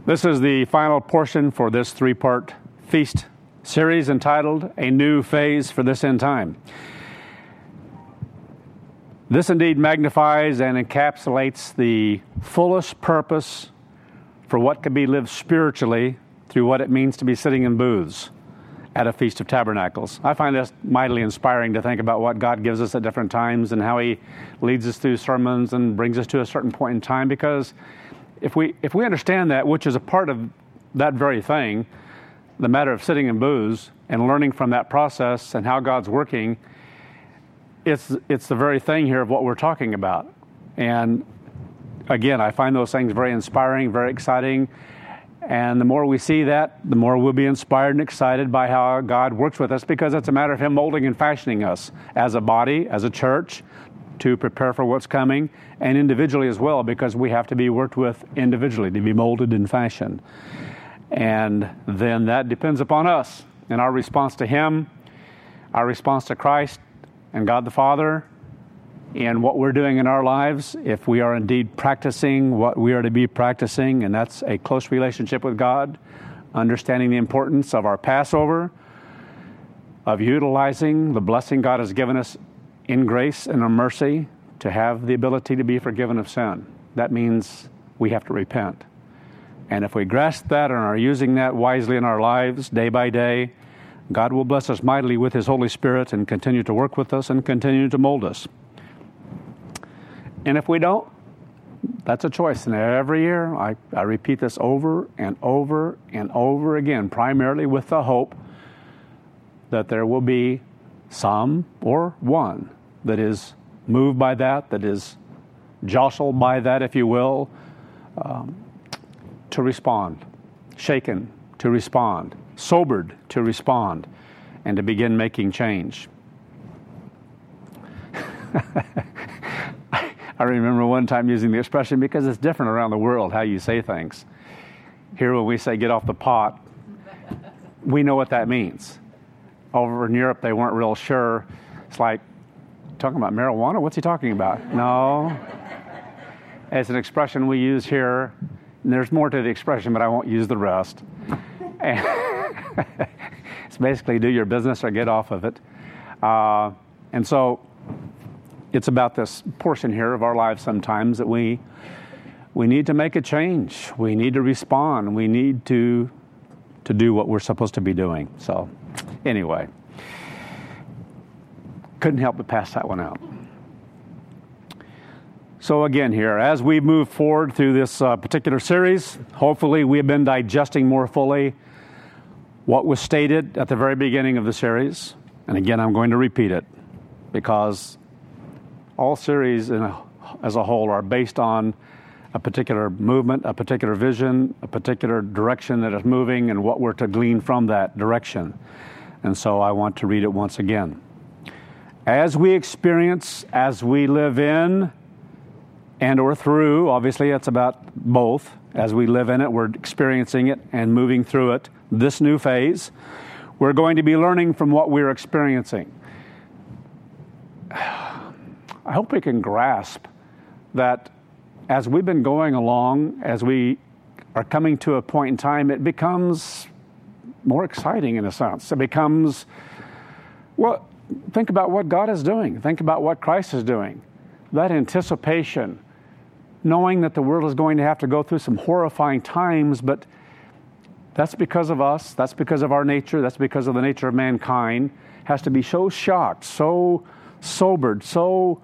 This is the final portion for this three-part feast series entitled A New Phase for This End Time. This indeed magnifies and encapsulates the fullest purpose for what can be lived spiritually through what it means to be sitting in booths at a Feast of Tabernacles. I find this mightily inspiring to think about what God gives us at different times and how He leads us through sermons and brings us to a certain point in time, because if we understand that, which is a part of that very thing, the matter of sitting in booths and learning from that process and how God's working, it's the very thing here of what we're talking about. And again, I find those things very inspiring, very exciting. And the more we see that, the more we'll be inspired and excited by how God works with us, because it's a matter of Him molding and fashioning us as a body, as a church, to prepare for what's coming, and individually as well, because we have to be worked with individually to be molded and fashioned. And then that depends upon us and our response to Him, our response to Christ and God the Father, and what we're doing in our lives, if we are indeed practicing what we are to be practicing, and that's a close relationship with God, understanding the importance of our Passover, of utilizing the blessing God has given us in grace and in mercy to have the ability to be forgiven of sin. That means we have to repent. And if we grasp that and are using that wisely in our lives day by day, God will bless us mightily with His Holy Spirit and continue to work with us and continue to mold us. And if we don't, that's a choice. And every year I repeat this over and over and over again, primarily with the hope that there will be some or one that is moved by that is jostled by that, if you will, to respond, shaken to respond, sobered to respond, and to begin making change. I remember one time using the expression, because it's different around the world how you say things. Here when we say get off the pot, we know what that means. Over in Europe, they weren't real sure. It's like, talking about marijuana? What's he talking about? No. It's an expression we use here. And there's more to the expression, but I won't use the rest. And it's basically do your business or get off of it. And so it's about this portion here of our lives sometimes that we need to make a change. We need to respond. We need to do what we're supposed to be doing. So anyway, couldn't help but pass that one out. So again here, as we move forward through this particular series, hopefully we have been digesting more fully what was stated at the very beginning of the series. And again, I'm going to repeat it, because all series as a whole are based on a particular movement, a particular vision, a particular direction that is moving, and what we're to glean from that direction. And so I want to read it once again. As we experience, as we live in, and or through, obviously it's about both. As we live in it, we're experiencing it and moving through it, this new phase, we're going to be learning from what we're experiencing. I hope we can grasp that as we've been going along, as we are coming to a point in time, it becomes more exciting in a sense. It becomes, well, think about what God is doing. Think about what Christ is doing. That anticipation, knowing that the world is going to have to go through some horrifying times, but that's because of us, that's because of our nature, that's because of the nature of mankind, has to be so shocked, so sobered, so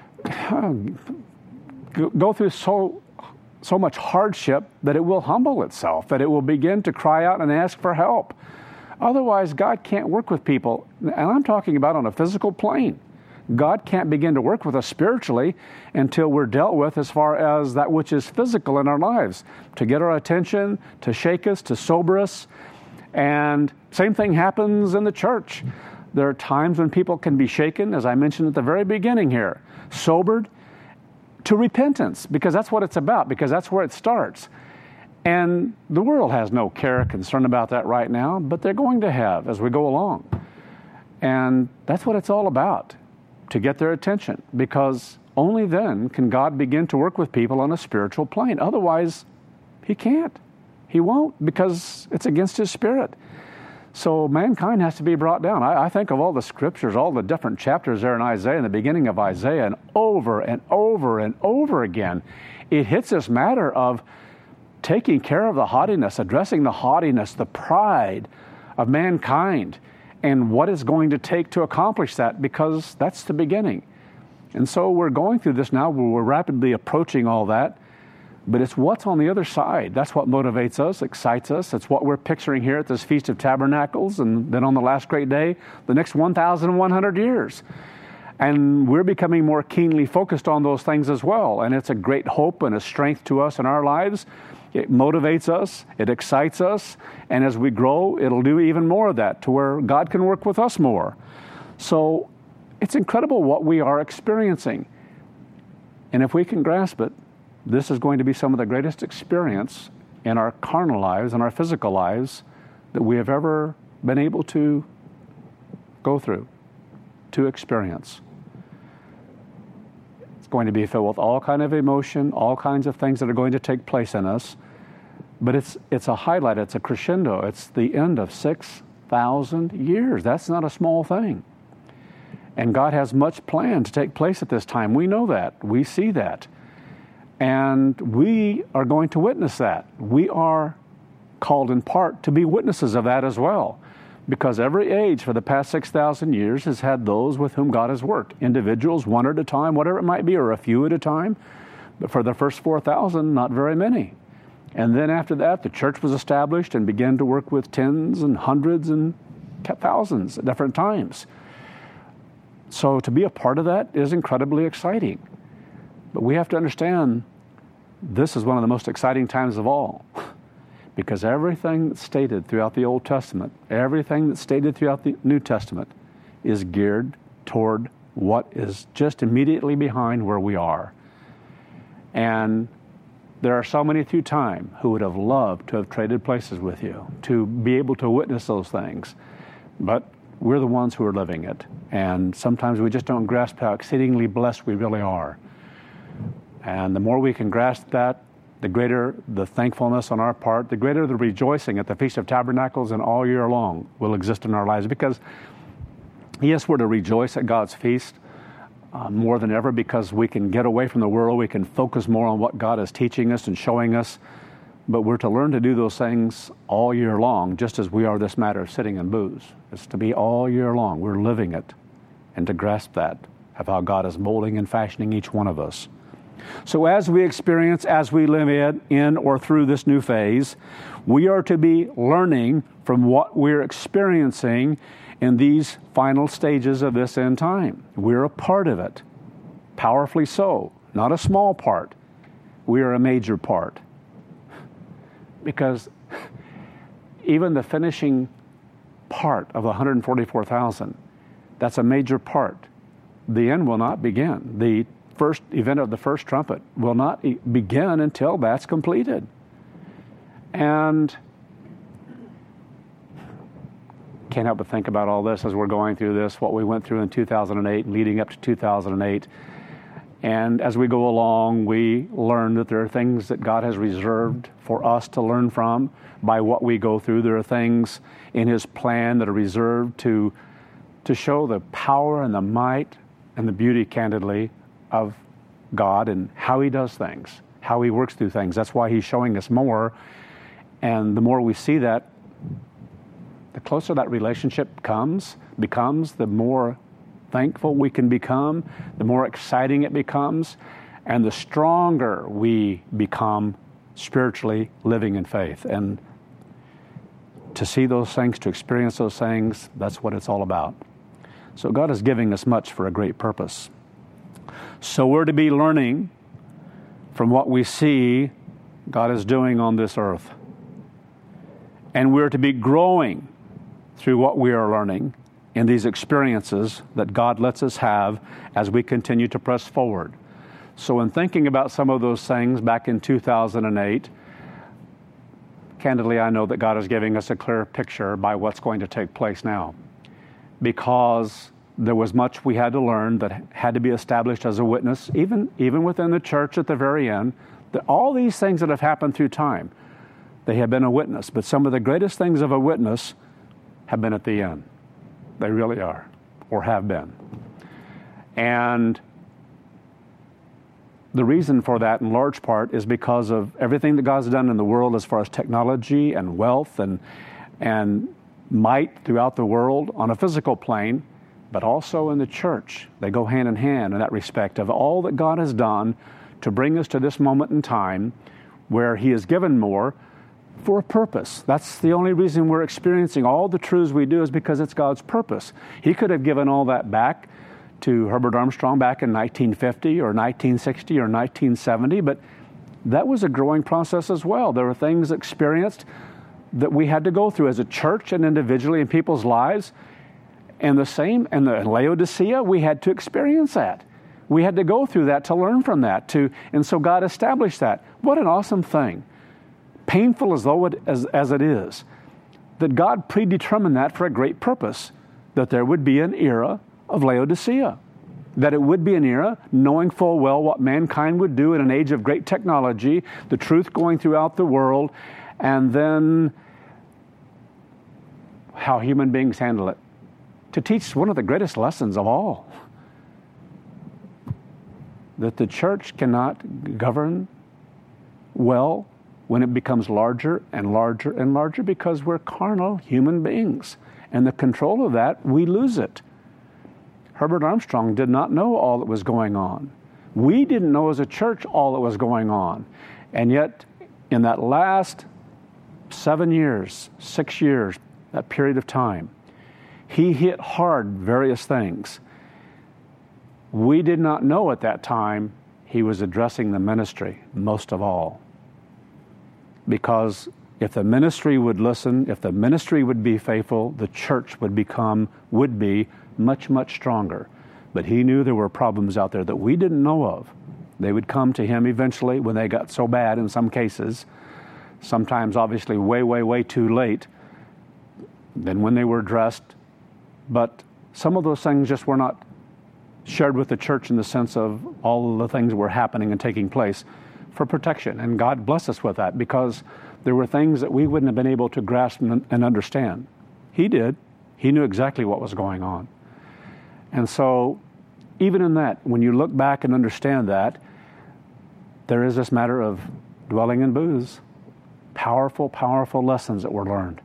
go through so much hardship that it will humble itself, that it will begin to cry out and ask for help. Otherwise, God can't work with people. And I'm talking about on a physical plane. God can't begin to work with us spiritually until we're dealt with as far as that which is physical in our lives, to get our attention, to shake us, to sober us. And same thing happens in the church. There are times when people can be shaken, as I mentioned at the very beginning here, sobered to repentance, because that's what it's about, because that's where it starts. And the world has no care or concern about that right now, but they're going to have as we go along. And that's what it's all about, to get their attention, because only then can God begin to work with people on a spiritual plane. Otherwise, He can't. He won't, because it's against His Spirit. So mankind has to be brought down. I think of all the scriptures, all the different chapters there in Isaiah, in the beginning of Isaiah, and over and over and over again, it hits this matter of taking care of the haughtiness, addressing the haughtiness, the pride of mankind, and what it's going to take to accomplish that, because that's the beginning. And so we're going through this now, where we're rapidly approaching all that, but it's what's on the other side. That's what motivates us, excites us. It's what we're picturing here at this Feast of Tabernacles, and then on the last great day, the next 1,100 years. And we're becoming more keenly focused on those things as well. And it's a great hope and a strength to us in our lives. It motivates us, it excites us, and as we grow, it'll do even more of that, to where God can work with us more. So it's incredible what we are experiencing. And if we can grasp it, this is going to be some of the greatest experience in our carnal lives and our physical lives that we have ever been able to go through, to experience. It's going to be filled with all kind of emotion, all kinds of things that are going to take place in us. But it's a highlight, it's a crescendo. It's the end of 6,000 years. That's not a small thing. And God has much planned to take place at this time. We know that. We see that. And we are going to witness that. We are called in part to be witnesses of that as well. Because every age for the past 6,000 years has had those with whom God has worked. Individuals, one at a time, whatever it might be, or a few at a time. But for the first 4,000, not very many. And then after that, the church was established and began to work with tens and hundreds and thousands at different times. So to be a part of that is incredibly exciting. But we have to understand this is one of the most exciting times of all. Because everything that's stated throughout the Old Testament, everything that's stated throughout the New Testament is geared toward what is just immediately behind where we are. And there are so many through time who would have loved to have traded places with you, to be able to witness those things. But we're the ones who are living it. And sometimes we just don't grasp how exceedingly blessed we really are. And the more we can grasp that, the greater the thankfulness on our part, the greater the rejoicing at the Feast of Tabernacles and all year long will exist in our lives. Because, yes, we're to rejoice at God's feast more than ever, because we can get away from the world. We can focus more on what God is teaching us and showing us. But we're to learn to do those things all year long, just as we are this matter of sitting and booze. It's to be all year long. We're living it. And to grasp that, of how God is molding and fashioning each one of us. So as we experience, as we live in or through this new phase, we are to be learning from what we're experiencing in these final stages of this end time. We're a part of it, powerfully so, not a small part. We are a major part. Because even the finishing part of the 144,000, that's a major part. The end will not begin. The first event of the first trumpet will not begin until that's completed. And can't help but think about all this as we're going through this, what we went through in 2008, leading up to 2008. And as we go along, we learn that there are things that God has reserved for us to learn from by what we go through. There are things in His plan that are reserved to show the power and the might and the beauty, candidly, of God and how He does things, how He works through things. That's why He's showing us more. And the more we see that, the closer that relationship becomes, the more thankful we can become, the more exciting it becomes, and the stronger we become spiritually living in faith. And to see those things, to experience those things, that's what it's all about. So God is giving us much for a great purpose. So we're to be learning from what we see God is doing on this earth. And we're to be growing through what we are learning in these experiences that God lets us have as we continue to press forward. So in thinking about some of those things back in 2008, candidly, I know that God is giving us a clear picture by what's going to take place now. Because there was much we had to learn that had to be established as a witness, even within the church at the very end, that all these things that have happened through time, They have been a witness, but some of the greatest things of a witness have been at the end. They really are, or have been. And the reason for that, in large part, is because of everything that God's done in the world as far as technology and wealth and might throughout the world on a physical plane, but also in the church. They go hand in hand in that respect of all that God has done to bring us to this moment in time where He has given more for a purpose. That's the only reason we're experiencing all the truths we do, is because it's God's purpose. He could have given all that back to Herbert Armstrong back in 1950 or 1960 or 1970, but that was a growing process as well. There were things experienced that we had to go through as a church and individually in people's lives. And the same in Laodicea, we had to experience that. We had to go through that to learn from that. And so God established that. What an awesome thing. Painful as it is, that God predetermined that for a great purpose, that there would be an era of Laodicea, that it would be an era knowing full well what mankind would do in an age of great technology, the truth going throughout the world, and then how human beings handle it. To teach one of the greatest lessons of all, that the church cannot govern well when it becomes larger and larger and larger, because we're carnal human beings. And the control of that, we lose it. Herbert Armstrong did not know all that was going on. We didn't know as a church all that was going on. And yet, in that last 7 years, 6 years, that period of time, he hit hard various things. We did not know at that time he was addressing the ministry most of all. Because if the ministry would listen, if the ministry would be faithful, the church would be much, much stronger. But he knew there were problems out there that we didn't know of. They would come to him eventually when they got so bad in some cases, sometimes obviously way, way, way too late than when they were addressed. But some of those things just were not shared with the church in the sense of all of the things that were happening and taking place for protection. And God bless us with that, because there were things that we wouldn't have been able to grasp and understand. He did. He knew exactly what was going on. And so, even in that, when you look back and understand that, there is this matter of dwelling in booths. Powerful, powerful lessons that were learned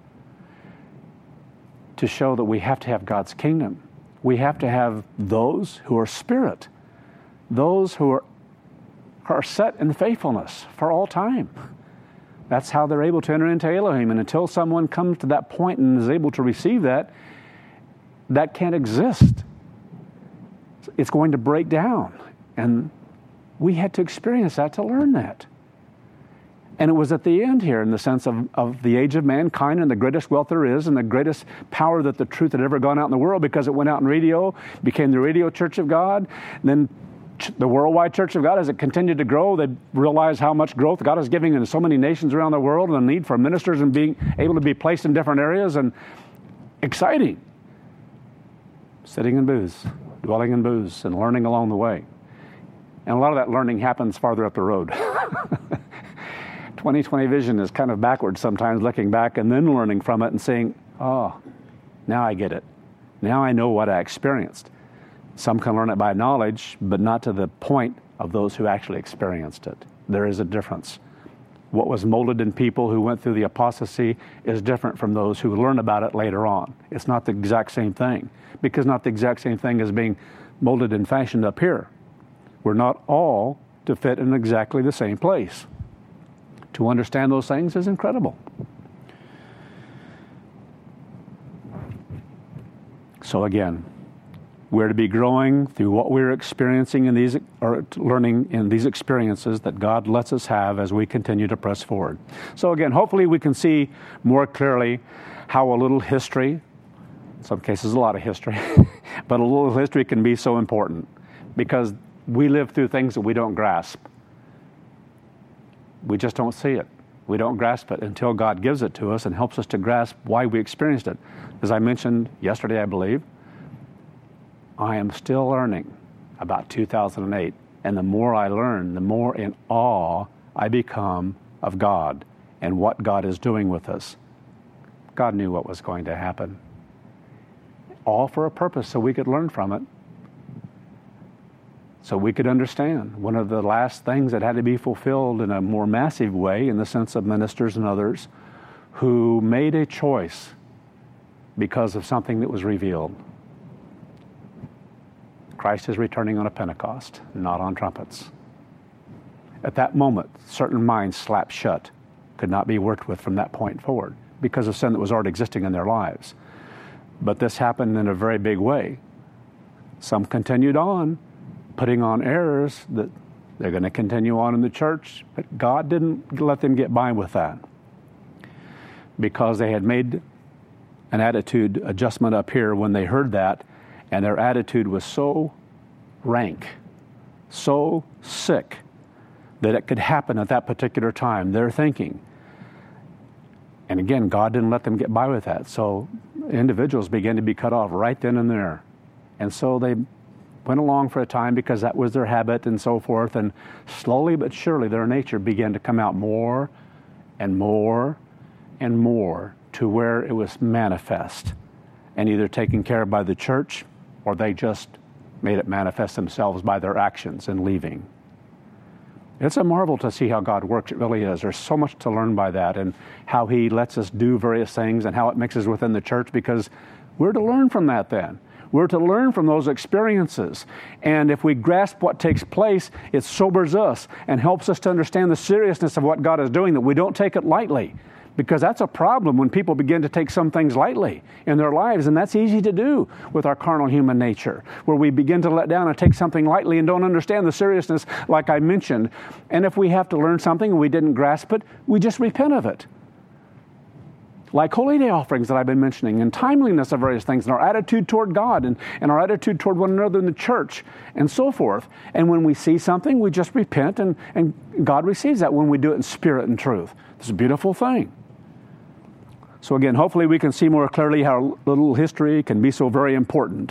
to show that we have to have God's kingdom. We have to have those who are spirit, those who are set in faithfulness for all time. That's how they're able to enter into Elohim. And until someone comes to that point and is able to receive that, that can't exist. It's going to break down. And we had to experience that to learn that. And it was at the end here, in the sense of the age of mankind and the greatest wealth there is and the greatest power that the truth had ever gone out in the world, because it went out in radio, became the radio Church of God. And then the worldwide Church of God, as it continued to grow, they realized how much growth God is giving in so many nations around the world, and the need for ministers and being able to be placed in different areas. And exciting. Sitting in booths, dwelling in booths, and learning along the way. And a lot of that learning happens farther up the road. 20/20 vision is kind of backwards sometimes, looking back and then learning from it and saying, oh, now I get it. Now I know what I experienced. Some can learn it by knowledge, but not to the point of those who actually experienced it. There is a difference. What was molded in people who went through the apostasy is different from those who learn about it later on. It's not the exact same thing, because not the exact same thing as being molded and fashioned up here. We're not all to fit in exactly the same place. To understand those things is incredible. So again, we're to be growing through what we're experiencing in these, or learning in these experiences that God lets us have as we continue to press forward. So again, hopefully we can see more clearly how a little history, in some cases a lot of history, but a little history can be so important, because we live through things that we don't grasp. We just don't see it. We don't grasp it until God gives it to us and helps us to grasp why we experienced it. As I mentioned yesterday, I believe, I am still learning about 2008. And the more I learn, the more in awe I become of God and what God is doing with us. God knew what was going to happen. All for a purpose, so we could learn from it. So we could understand. One of the last things that had to be fulfilled in a more massive way, in the sense of ministers and others, who made a choice because of something that was revealed. Christ is returning on a Pentecost, not on trumpets. At that moment, certain minds slapped shut, could not be worked with from that point forward because of sin that was already existing in their lives. But this happened in a very big way. Some continued on, putting on errors that they're going to continue on in the church, but God didn't let them get by with that because they had made an attitude adjustment up here when they heard that, and their attitude was so rank, so sick, that it could happen at that particular time. They're thinking. And again, God didn't let them get by with that. So individuals began to be cut off right then and there. And so they went along for a time because that was their habit and so forth. And slowly but surely their nature began to come out more and more and more to where it was manifest and either taken care of by the church or they just made it manifest themselves by their actions and leaving. It's a marvel to see how God works. It really is. There's so much to learn by that and how He lets us do various things and how it mixes within the church, because we're to learn from that then. We're to learn from those experiences. And if we grasp what takes place, it sobers us and helps us to understand the seriousness of what God is doing, that we don't take it lightly. Because that's a problem when people begin to take some things lightly in their lives, and that's easy to do with our carnal human nature, where we begin to let down and take something lightly and don't understand the seriousness like I mentioned. And if we have to learn something and we didn't grasp it, we just repent of it. Like Holy Day offerings that I've been mentioning, and timeliness of various things, and our attitude toward God, and our attitude toward one another in the church, and so forth. And when we see something, we just repent, and God receives that when we do it in spirit and truth. It's a beautiful thing. So again, hopefully we can see more clearly how little history can be so very important.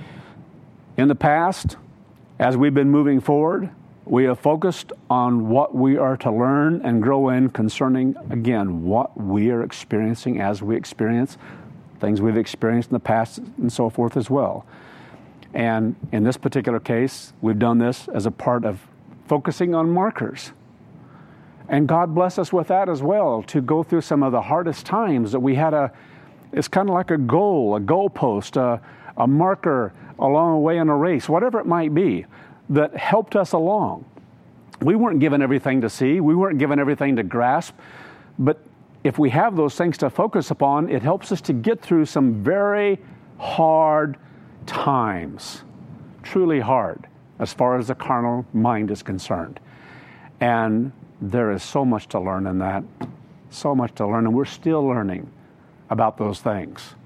In the past, as we've been moving forward, we have focused on what we are to learn and grow in concerning, again, what we are experiencing as we experience things we've experienced in the past and so forth as well. And in this particular case, we've done this as a part of focusing on markers. And God bless us with that as well, to go through some of the hardest times that we had it's kind of like a goal, a goalpost, a marker along the way in a race, whatever it might be, that helped us along. We weren't given everything to see. We weren't given everything to grasp. But if we have those things to focus upon, it helps us to get through some very hard times, truly hard, as far as the carnal mind is concerned. And there is so much to learn in that, so much to learn, and we're still learning about those things.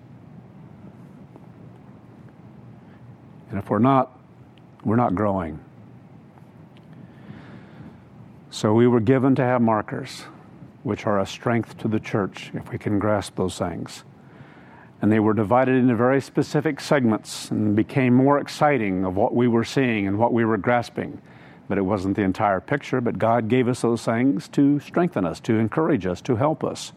And if we're not growing. So we were given to have markers, which are a strength to the church, if we can grasp those things. And they were divided into very specific segments and became more exciting of what we were seeing and what we were grasping. But it wasn't the entire picture, but God gave us those things to strengthen us, to encourage us, to help us.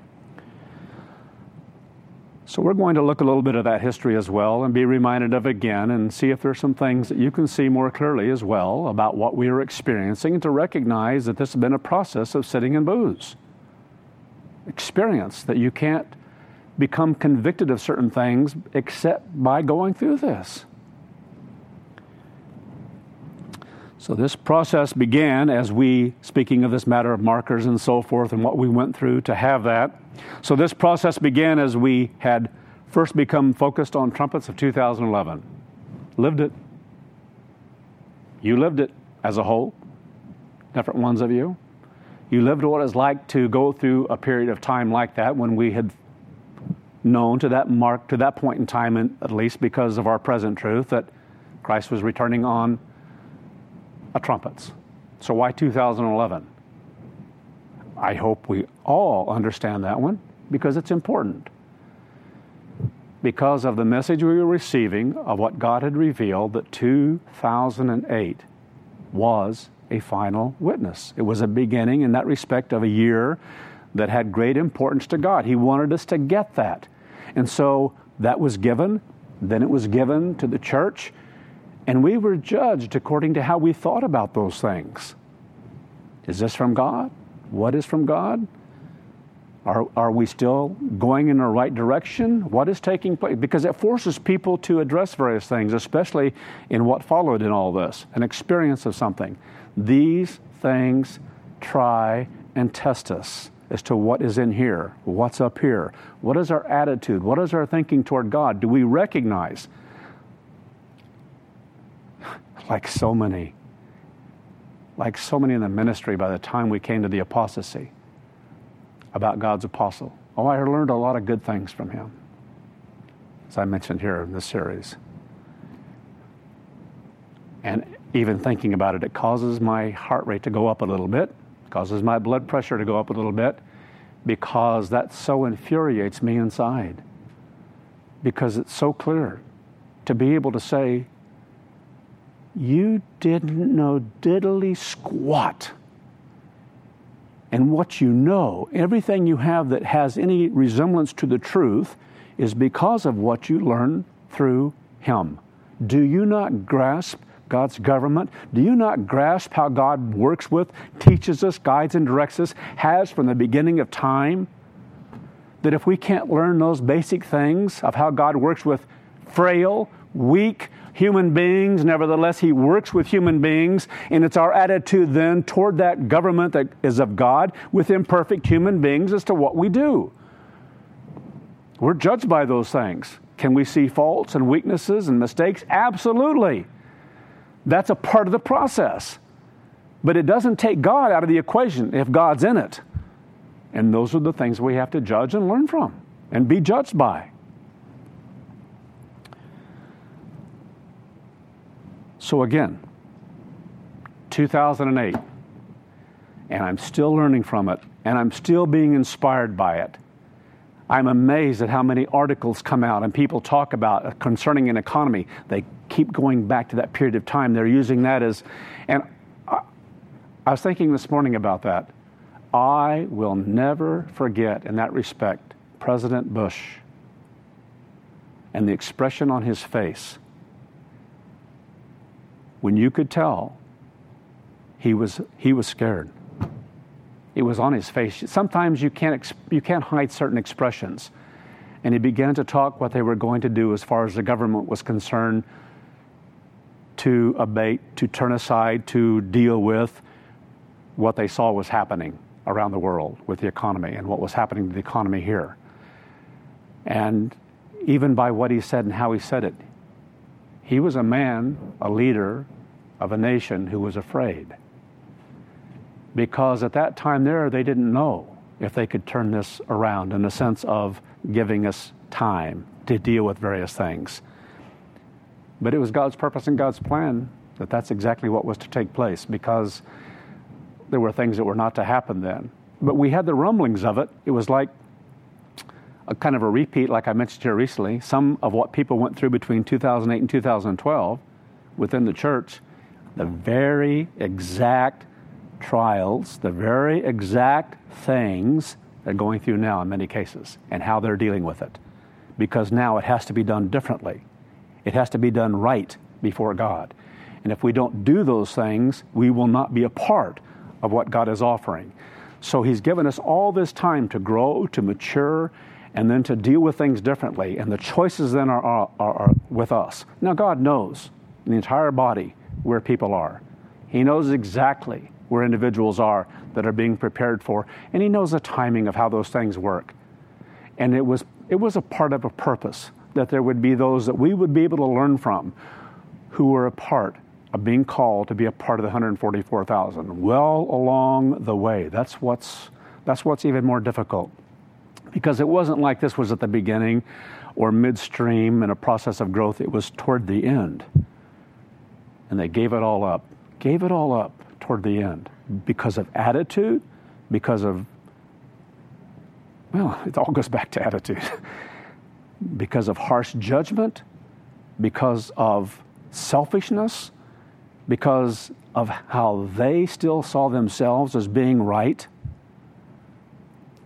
So we're going to look a little bit at that history as well and be reminded of it again and see if there's some things that you can see more clearly as well about what we are experiencing, and to recognize that this has been a process of sitting in booths. Experience that you can't become convicted of certain things except by going through this. So this process began as we, speaking of this matter of markers and so forth and what we went through to have that. So this process began as we had first become focused on trumpets of 2011. Lived it. You lived it as a whole, different ones of you. You lived what it was like to go through a period of time like that when we had known to that point in time, at least because of our present truth, that Christ was returning on trumpets. So why 2011? I hope we all understand that one, because it's important. Because of the message we were receiving of what God had revealed, that 2008 was a final witness. It was a beginning in that respect of a year that had great importance to God. He wanted us to get that. And so that was given. Then it was given to the church. And we were judged according to how we thought about those things. Is this from God? What is from God? Are we still going in the right direction? What is taking place? Because it forces people to address various things, especially in what followed in all this, an experience of something. These things try and test us as to what is in here, what's up here. What is our attitude? What is our thinking toward God? Do we recognize, like so many in the ministry by the time we came to the apostasy, about God's apostle. Oh, I learned a lot of good things from him, as I mentioned here in this series. And even thinking about it, it causes my heart rate to go up a little bit, causes my blood pressure to go up a little bit, because that so infuriates me inside. Because it's so clear to be able to say, you didn't know diddly squat. And what you know, everything you have that has any resemblance to the truth is because of what you learned through him. Do you not grasp God's government? Do you not grasp how God works with, teaches us, guides and directs us, has from the beginning of time? That if we can't learn those basic things of how God works with frail, weak human beings, nevertheless he works with human beings, and it's our attitude then toward that government that is of God with imperfect human beings as to what we do. We're judged by those things. Can we see faults and weaknesses and mistakes? Absolutely. That's a part of the process. But it doesn't take God out of the equation if God's in it. And those are the things we have to judge and learn from and be judged by. So again, 2008, and I'm still learning from it, and I'm still being inspired by it. I'm amazed at how many articles come out and people talk about concerning an economy. They keep going back to that period of time. They're using that as, and I was thinking this morning about that. I will never forget, in that respect, President Bush and the expression on his face when you could tell he was scared. It was on his face. Sometimes you can't hide certain expressions. And he began to talk what they were going to do as far as the government was concerned, to abate, to turn aside, to deal with what they saw was happening around the world with the economy and what was happening to the economy here. And even by what he said and how he said it, he was a man, a leader of a nation who was afraid. Because at that time there, they didn't know if they could turn this around in the sense of giving us time to deal with various things. But it was God's purpose and God's plan that that's exactly what was to take place, because there were things that were not to happen then. But we had the rumblings of it. It was like a kind of a repeat, like I mentioned here recently, some of what people went through between 2008 and 2012 within the church, the very exact trials, the very exact things they're going through now in many cases, and how they're dealing with it. Because now it has to be done differently. It has to be done right before God. And if we don't do those things, we will not be a part of what God is offering. So he's given us all this time to grow, to mature, and then to deal with things differently. And the choices then are with us. Now God knows in the entire body where people are. He knows exactly where individuals are that are being prepared for, and he knows the timing of how those things work. And it was a part of a purpose that there would be those that we would be able to learn from who were a part of being called to be a part of the 144,000. Well along the way. That's what's even more difficult. Because it wasn't like this was at the beginning or midstream in a process of growth. It was toward the end. And they gave it all up toward the end. Because of attitude, because of, well, it all goes back to attitude. Because of harsh judgment, because of selfishness, because of how they still saw themselves as being right.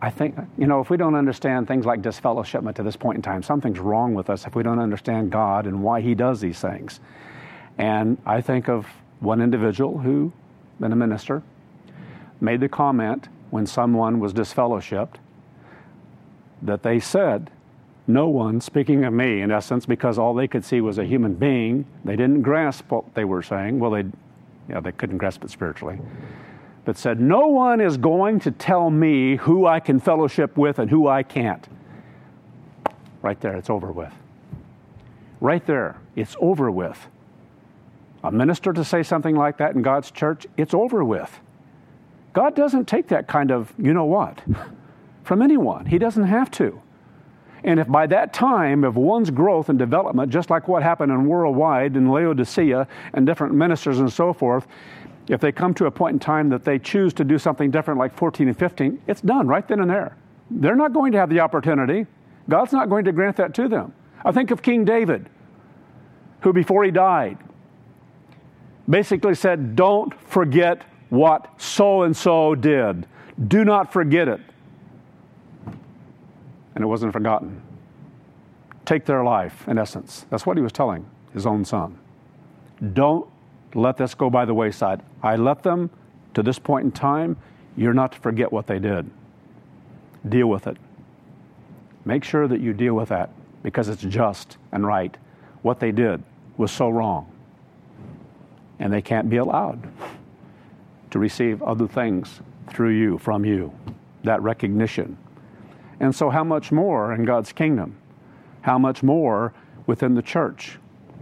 I think, if we don't understand things like disfellowshipment to this point in time, something's wrong with us if we don't understand God and why he does these things. And I think of one individual who, been a minister, made the comment when someone was disfellowshipped that they said, no one, speaking of me, in essence, because all they could see was a human being, they didn't grasp what they were saying. Well, they couldn't grasp it spiritually. But said, no one is going to tell me who I can fellowship with and who I can't. Right there, it's over with. Right there, it's over with. A minister to say something like that in God's church, it's over with. God doesn't take that kind of, from anyone. He doesn't have to. And if by that time, if one's growth and development, just like what happened in Worldwide and Laodicea and different ministers and so forth, if they come to a point in time that they choose to do something different like 14 and 15, it's done right then and there. They're not going to have the opportunity. God's not going to grant that to them. I think of King David, who before he died, basically said, don't forget what so-and-so did. Do not forget it. And it wasn't forgotten. Take their life, in essence. That's what he was telling his own son. Don't let this go by the wayside. I let them to this point in time. You're not to forget what they did. Deal with it. Make sure that you deal with that because it's just and right. What they did was so wrong. And they can't be allowed to receive other things through you, from you. That recognition. And so how much more in God's kingdom? How much more within the church?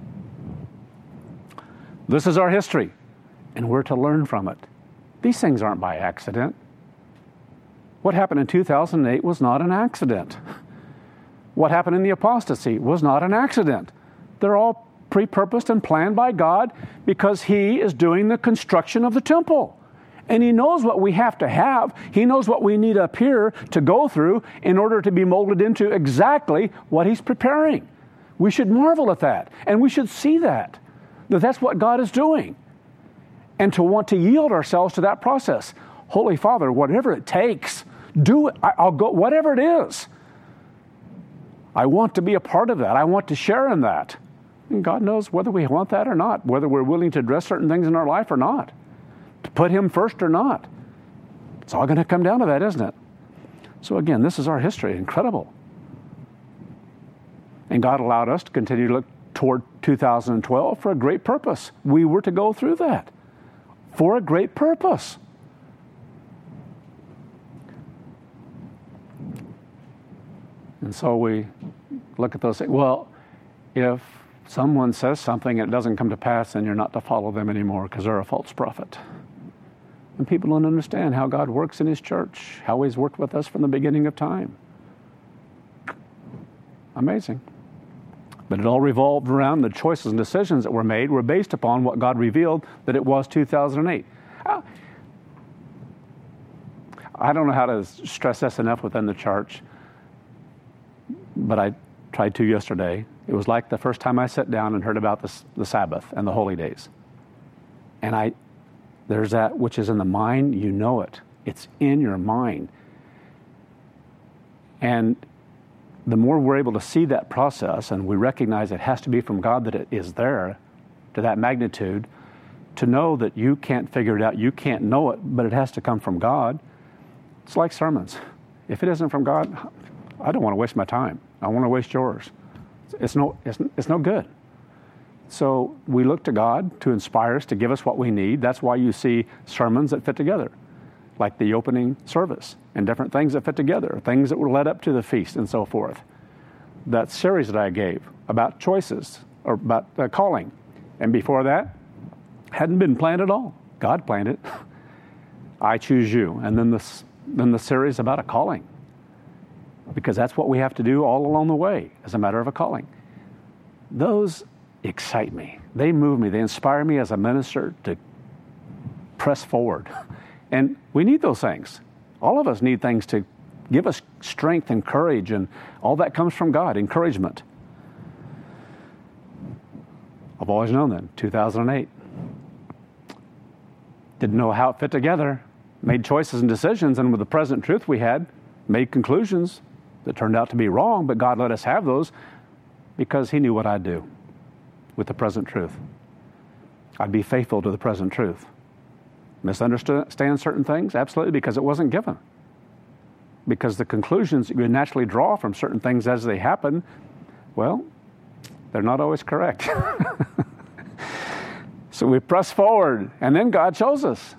This is our history, and we're to learn from it. These things aren't by accident. What happened in 2008 was not an accident. What happened in the apostasy was not an accident. They're all pre-purposed and planned by God because He is doing the construction of the temple. And He knows what we have to have. He knows what we need up here to go through in order to be molded into exactly what He's preparing. We should marvel at that. And we should see that that's what God is doing. And to want to yield ourselves to that process. Holy Father, whatever it takes, do it. I'll go, whatever it is. I want to be a part of that. I want to share in that. And God knows whether we want that or not, whether we're willing to address certain things in our life or not. To put Him first or not. It's all going to come down to that, isn't it? So again, this is our history. Incredible. And God allowed us to continue to look toward 2012 for a great purpose. We were to go through that for a great purpose. And so we look at those things. Well, if someone says something and it doesn't come to pass, then you're not to follow them anymore because they're a false prophet. And people don't understand how God works in His church, how He's worked with us from the beginning of time. Amazing. But it all revolved around the choices and decisions that were made were based upon what God revealed that it was 2008. I don't know how to stress this enough within the church, but I tried to yesterday. It was like the first time I sat down and heard about the Sabbath and the holy days. And there's that which is in the mind, you know it. It's in your mind. And the more we're able to see that process and we recognize it has to be from God that it is there to that magnitude, to know that you can't figure it out, you can't know it, but it has to come from God. It's like sermons. If it isn't from God, I don't want to waste my time. I want to waste yours. It's no good. So we look to God to inspire us, to give us what we need. That's why you see sermons that fit together, like the opening service, and different things that fit together, things that were led up to the feast and so forth. That series that I gave about choices, or about calling, and before that, hadn't been planned at all. God planned it. I choose you. And then the series about a calling, because that's what we have to do all along the way as a matter of a calling. Those excite me. They move me. They inspire me as a minister to press forward. And we need those things. All of us need things to give us strength and courage, and all that comes from God, encouragement. I've always known that, 2008. Didn't know how it fit together. Made choices and decisions, and with the present truth we had, made conclusions that turned out to be wrong, but God let us have those because He knew what I'd do with the present truth. I'd be faithful to the present truth. Misunderstand certain things? Absolutely, because it wasn't given. Because the conclusions that you would naturally draw from certain things as they happen, well, they're not always correct. So we press forward, and then God shows us.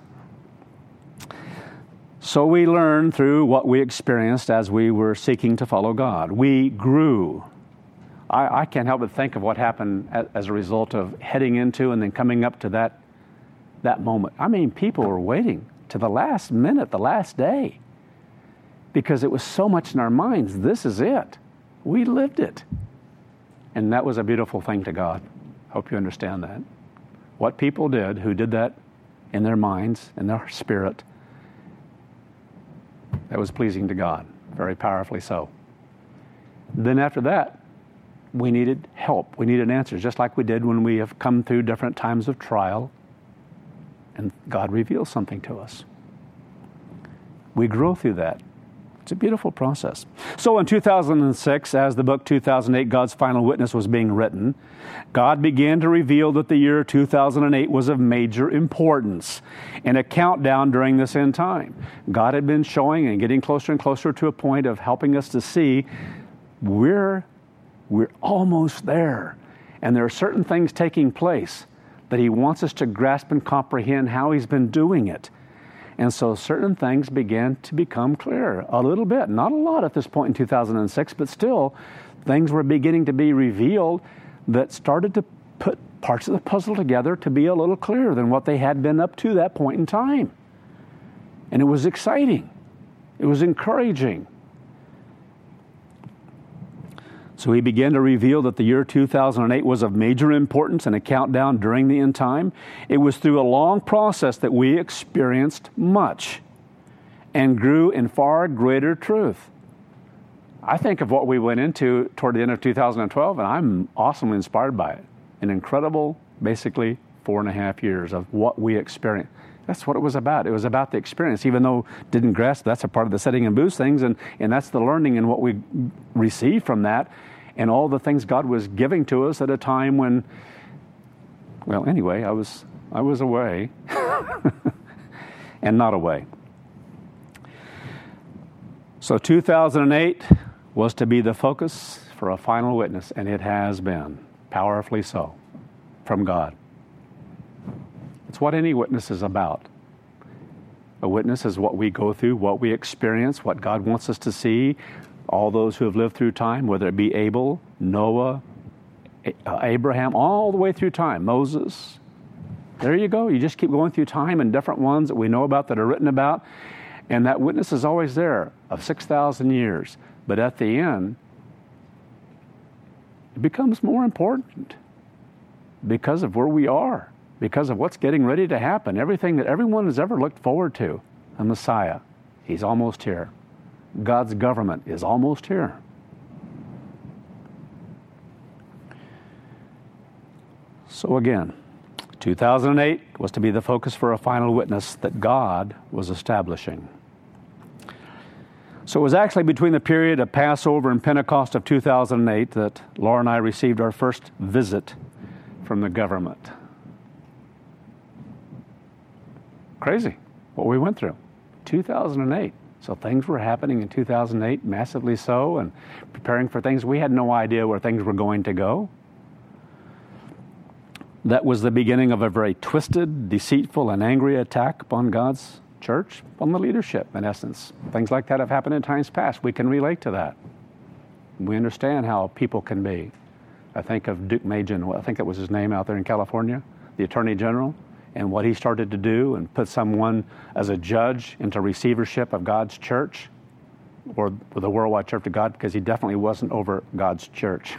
So we learned through what we experienced as we were seeking to follow God. We grew. I can't help but think of what happened as a result of heading into and then coming up to that moment. I mean, people were waiting to the last minute, the last day, because it was so much in our minds. This is it. We lived it. And that was a beautiful thing to God. Hope you understand that. What people did, who did that in their minds, in their spirit, that was pleasing to God, very powerfully so. Then after that, we needed help. We needed answers, just like we did when we have come through different times of trial, and God reveals something to us. We grow through that. It's a beautiful process. So in 2006, as the book 2008, God's Final Witness, was being written, God began to reveal that the year 2008 was of major importance in a countdown during this end time. God had been showing and getting closer and closer to a point of helping us to see we're almost there. And there are certain things taking place that He wants us to grasp and comprehend how He's been doing it. And so certain things began to become clearer a little bit. Not a lot at this point in 2006, but still things were beginning to be revealed that started to put parts of the puzzle together to be a little clearer than what they had been up to that point in time. And it was exciting. It was encouraging. So He began to reveal that the year 2008 was of major importance in a countdown during the end time. It was through a long process that we experienced much and grew in far greater truth. I think of what we went into toward the end of 2012, and I'm awesomely inspired by it. An incredible, basically, 4.5 years of what we experienced. That's what it was about. It was about the experience. Even though didn't grasp, that's a part of the setting and boost things, and that's the learning and what we receive from that, and all the things God was giving to us at a time when, well, anyway, I was away and not away. So 2008 was to be the focus for a final witness, and it has been, powerfully so, from God. It's what any witness is about. A witness is what we go through, what we experience, what God wants us to see. All those who have lived through time, whether it be Abel, Noah, Abraham, all the way through time, Moses. There you go. You just keep going through time and different ones that we know about, that are written about. And that witness is always there of 6,000 years. But at the end, it becomes more important because of where we are, because of what's getting ready to happen. Everything that everyone has ever looked forward to, a Messiah, He's almost here. God's government is almost here. So again, 2008 was to be the focus for a final witness that God was establishing. So it was actually between the period of Passover and Pentecost of 2008 that Laura and I received our first visit from the government. Crazy what we went through. 2008. So things were happening in 2008, massively so, and preparing for things. We had no idea where things were going to go. That was the beginning of a very twisted, deceitful, and angry attack upon God's church, on the leadership, in essence. Things like that have happened in times past. We can relate to that. We understand how people can be. I think of Duke Majan, I think that was his name out there in California, the Attorney General, and what he started to do and put someone as a judge into receivership of God's church, or the worldwide church of God, because he definitely wasn't over God's church.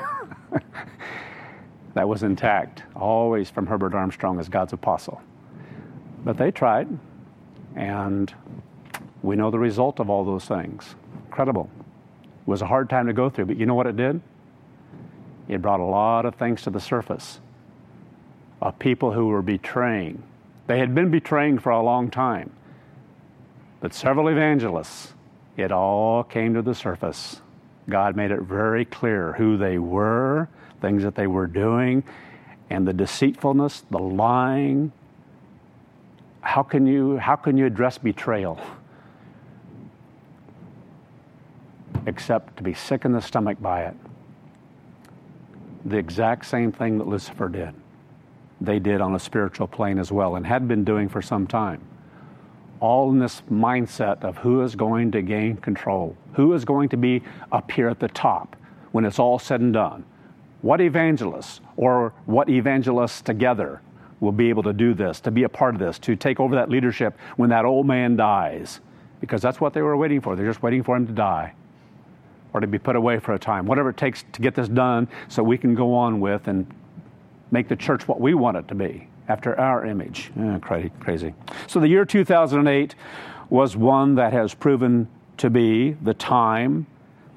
That was intact, always from Herbert Armstrong as God's apostle. But they tried, and we know the result of all those things. Incredible. It was a hard time to go through, but you know what it did? It brought a lot of things to the surface of people who were betraying. They had been betraying for a long time, but several evangelists it all came to the surface. God made it very clear who they were, things that they were doing, and the deceitfulness, the lying. How can you address betrayal except to be sick in the stomach by it? The exact same thing that Lucifer did. They did on a spiritual plane as well, and had been doing for some time. All in this mindset of who is going to gain control, who is going to be up here at the top when it's all said and done. What evangelists or what evangelists together will be able to do this, to be a part of this, to take over that leadership when that old man dies. Because that's what they were waiting for. They're just waiting for him to die or to be put away for a time. Whatever it takes to get this done so we can go on with and make the church what we want it to be, after our image. Crazy. So the year 2008 was one that has proven to be the time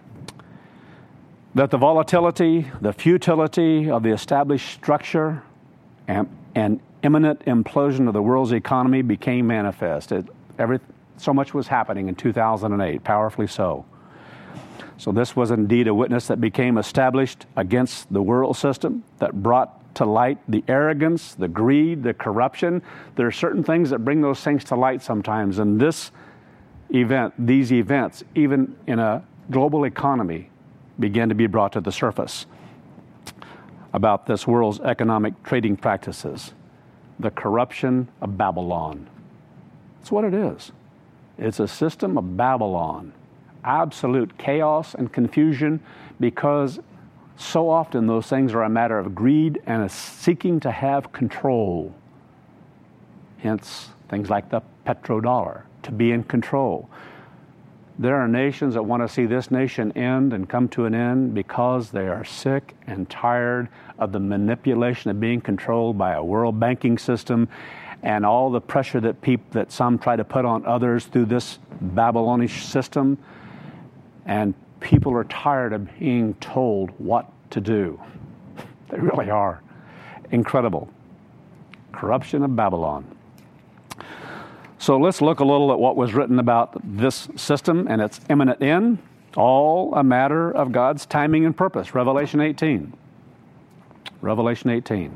that the volatility, the futility of the established structure and imminent implosion of the world's economy became manifest. So much was happening in 2008, powerfully so. So this was indeed a witness that became established against the world system, that brought to light the arrogance, the greed, the corruption. There are certain things that bring those things to light sometimes. And these events, even in a global economy, began to be brought to the surface about this world's economic trading practices. The corruption of Babylon. That's what it is. It's a system of Babylon. Absolute chaos and confusion, because so often those things are a matter of greed and a seeking to have control. Hence, things like the petrodollar, to be in control. There are nations that want to see this nation end and come to an end because they are sick and tired of the manipulation of being controlled by a world banking system and all the pressure that some try to put on others through this Babylonish system. And people are tired of being told what to do. They really are. Incredible. Corruption of Babylon. So let's look a little at what was written about this system and its imminent end. All a matter of God's timing and purpose. Revelation 18. Revelation 18.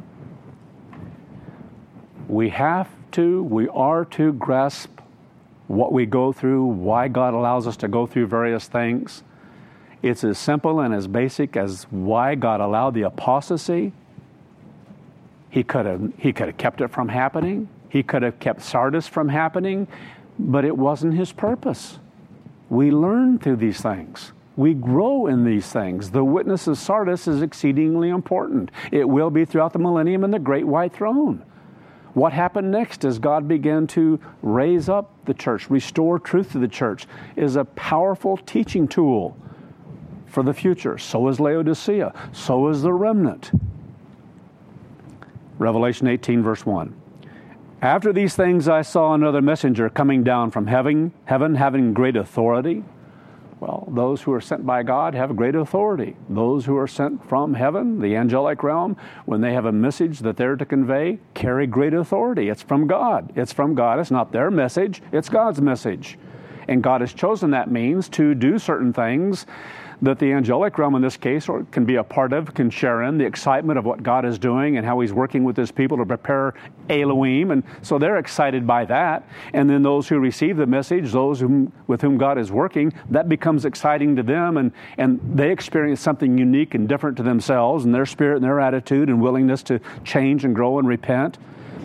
We are to grasp what we go through, why God allows us to go through various things. It's as simple and as basic as why God allowed the apostasy. He could have kept it from happening. He could have kept Sardis from happening, but it wasn't his purpose. We learn through these things. We grow in these things. The witness of Sardis is exceedingly important. It will be throughout the millennium and the great white throne. What happened next as God began to raise up the church, restore truth to the church, is a powerful teaching tool for the future. So is Laodicea. So is the remnant. Revelation 18, verse 1. After these things I saw another messenger coming down from heaven having great authority. Well, those who are sent by God have great authority. Those who are sent from heaven, the angelic realm, when they have a message that they're to convey, carry great authority. It's from God. It's from God. It's not their message. It's God's message. And God has chosen that means to do certain things that the angelic realm in this case can be a part of, can share in the excitement of what God is doing and how he's working with his people to prepare Elohim. And so they're excited by that. And then those who receive the message, with whom God is working, that becomes exciting to them. And they experience something unique and different to themselves and their spirit and their attitude and willingness to change and grow and repent.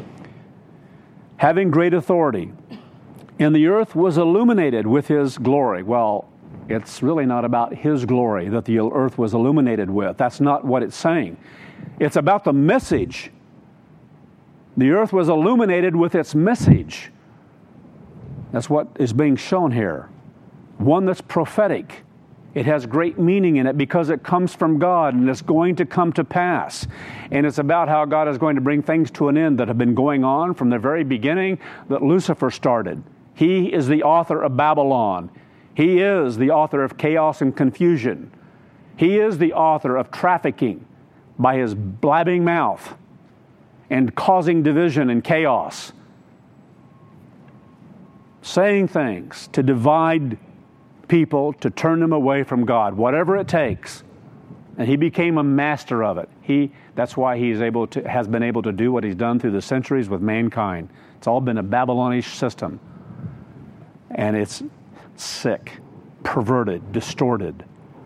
Having great authority. And the earth was illuminated with his glory. Well, it's really not about his glory that the earth was illuminated with. That's not what it's saying. It's about the message. The earth was illuminated with its message. That's what is being shown here. One that's prophetic. It has great meaning in it because it comes from God and it's going to come to pass. And it's about how God is going to bring things to an end that have been going on from the very beginning that Lucifer started. He is the author of Babylon. He is the author of chaos and confusion. He is the author of trafficking by his blabbing mouth and causing division and chaos. Saying things to divide people to turn them away from God, whatever it takes. And he became a master of it. That's why he has been able to do what he's done through the centuries with mankind. It's all been a Babylonish system. And it's sick, perverted, distorted.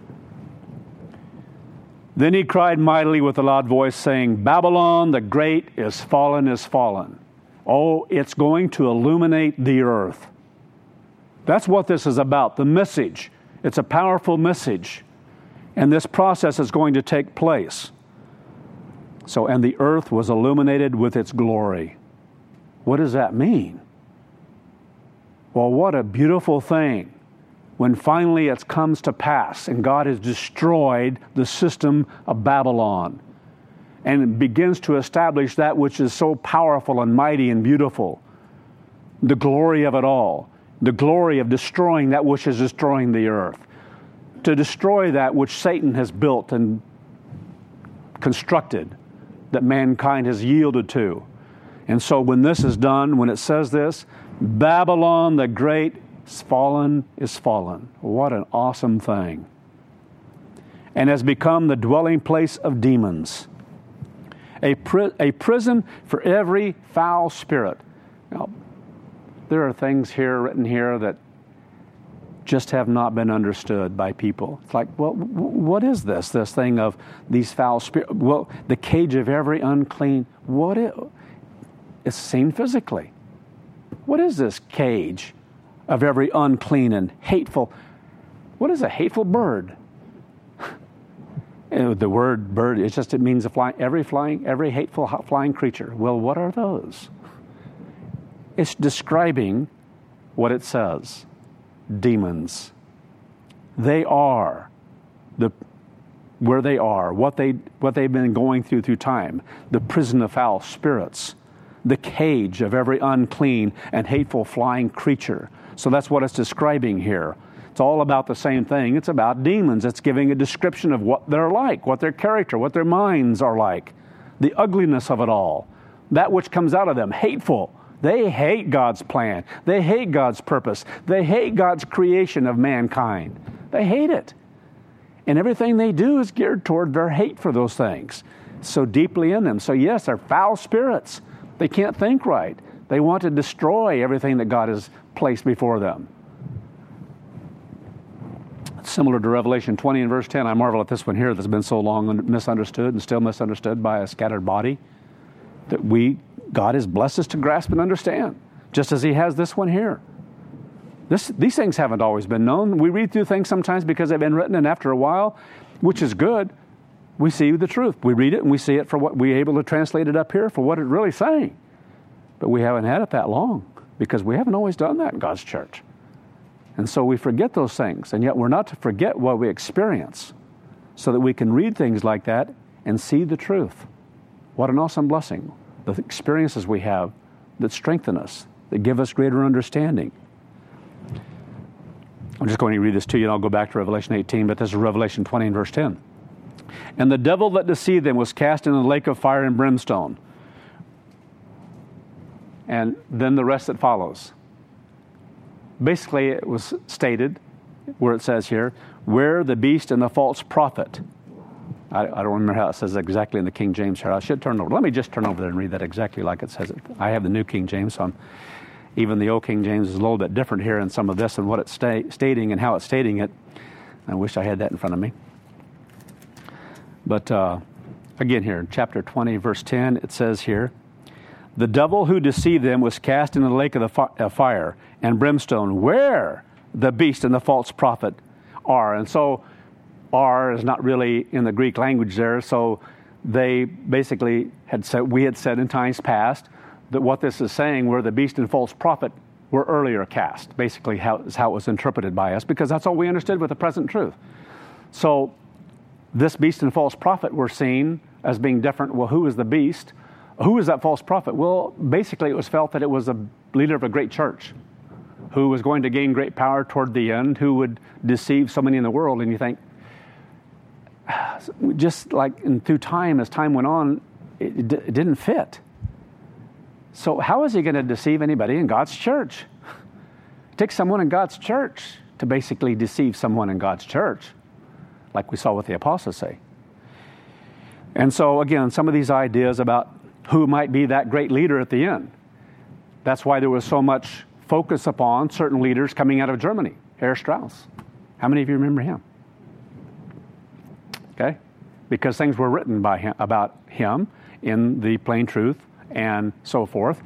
Then he cried mightily with a loud voice, saying, Babylon the great is fallen, is fallen. Oh, it's going to illuminate the earth. That's what this is about, the message. It's a powerful message. And this process is going to take place. And the earth was illuminated with its glory. What does that mean? Well, what a beautiful thing when finally it comes to pass and God has destroyed the system of Babylon and begins to establish that which is so powerful and mighty and beautiful. The glory of it all. The glory of destroying that which is destroying the earth. To destroy that which Satan has built and constructed, that mankind has yielded to. And so when this is done, when it says this, Babylon the great is fallen, is fallen. What an awesome thing. And has become the dwelling place of demons. A prison for every foul spirit. Now, there are things written here that just have not been understood by people. It's like, well, what is this thing of these foul spirits? Well, the cage of every unclean, it's seen physically. What is this cage of every unclean and hateful? What is a hateful bird? The word bird, it means every hateful flying creature. Well, what are those? It's describing what it says. Demons. They are where they are, what they've been going through time, the prison of foul spirits, the cage of every unclean and hateful flying creature. So that's what it's describing here. It's all about the same thing. It's about demons. It's giving a description of what they're like, what their character, what their minds are like, the ugliness of it all, that which comes out of them, hateful. They hate God's plan. They hate God's purpose. They hate God's creation of mankind. They hate it. And everything they do is geared toward their hate for those things. So deeply in them. So yes, they're foul spirits. They can't think right. They want to destroy everything that God has placed before them. Similar to Revelation 20 and verse 10, I marvel at this one here that's been so long misunderstood and still misunderstood by a scattered body, that God has blessed us to grasp and understand, just as He has this one here. These things haven't always been known. We read through things sometimes because they've been written, and after a while, which is good, we see the truth. We read it and we see it for what we're able to translate it up here for what it's really saying. But we haven't had it that long because we haven't always done that in God's church. And so we forget those things, and yet we're not to forget what we experience so that we can read things like that and see the truth. What an awesome blessing. The experiences we have that strengthen us, that give us greater understanding. I'm just going to read this to you, and I'll go back to Revelation 18, but this is Revelation 20 and verse 10. And the devil that deceived them was cast into the lake of fire and brimstone. And then the rest that follows. Basically, it was stated, where it says here, where the beast and the false prophet. I don't remember how it says exactly in the King James here. I should turn over. Let me just turn over there and read that exactly like it says it. I have the New King James, so even the Old King James is a little bit different here in some of this and what it's stating and how it's stating it. I wish I had that in front of me. But again here, in chapter 20, verse 10, it says here, the devil who deceived them was cast into the lake of fire and brimstone, where the beast and the false prophet are. And so are is not really in the Greek language there. So they basically we had said in times past that what this is saying, where the beast and false prophet were earlier cast, basically how it was interpreted by us, because that's all we understood with the present truth. So this beast and false prophet were seen as being different. Well, who is the beast? Who is that false prophet? Well, basically it was felt that it was a leader of a great church who was going to gain great power toward the end, who would deceive so many in the world. And you think, just like through time, as time went on, it didn't fit. So how is he going to deceive anybody in God's church? Take someone in God's church to basically deceive someone in God's church, like we saw what the apostles say. And so, again, some of these ideas about who might be that great leader at the end. That's why there was so much focus upon certain leaders coming out of Germany. Herr Strauss. How many of you remember him? Okay? Because things were written by him, about him in the Plain Truth and so forth.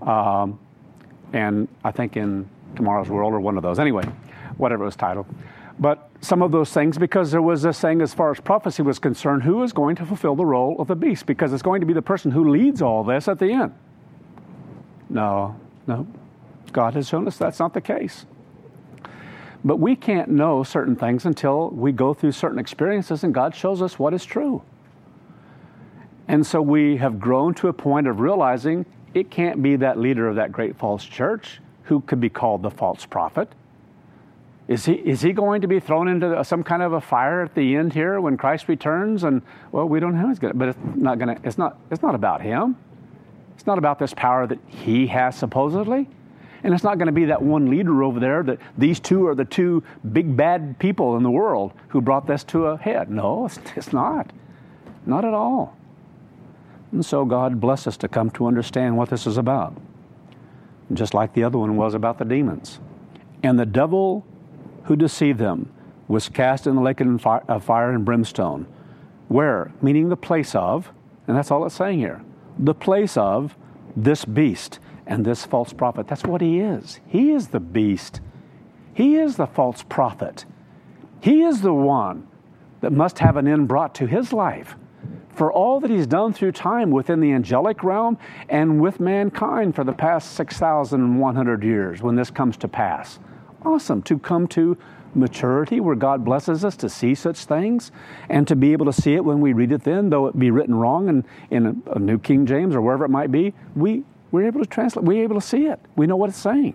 And I think in Tomorrow's World or one of those. Anyway, whatever it was titled. But some of those things, because there was this thing as far as prophecy was concerned, who is going to fulfill the role of the beast? Because it's going to be the person who leads all this at the end. No. God has shown us that's not the case. But we can't know certain things until we go through certain experiences and God shows us what is true. And so we have grown to a point of realizing it can't be that leader of that great false church who could be called the false prophet. Is he going to be thrown into some kind of a fire at the end here when Christ returns? And well, we don't know he's going to, but it's not about him. It's not about this power that he has supposedly. And it's not going to be that one leader over there that these two are the two big bad people in the world who brought this to a head. No, it's not. Not at all. And so God bless us to come to understand what this is about. Just like the other one was about the demons. And the devil who deceived them was cast in the lake of fire and brimstone. Where? Meaning the place of, and that's all it's saying here, the place of this beast and this false prophet. That's what he is. He is the beast. He is the false prophet. He is the one that must have an end brought to his life for all that he's done through time within the angelic realm and with mankind for the past 6,100 years when this comes to pass. Awesome to come to maturity where God blesses us to see such things and to be able to see it when we read it then, though it be written wrong in a New King James or wherever it might be, we're able to translate, we're able to see it. We know what it's saying.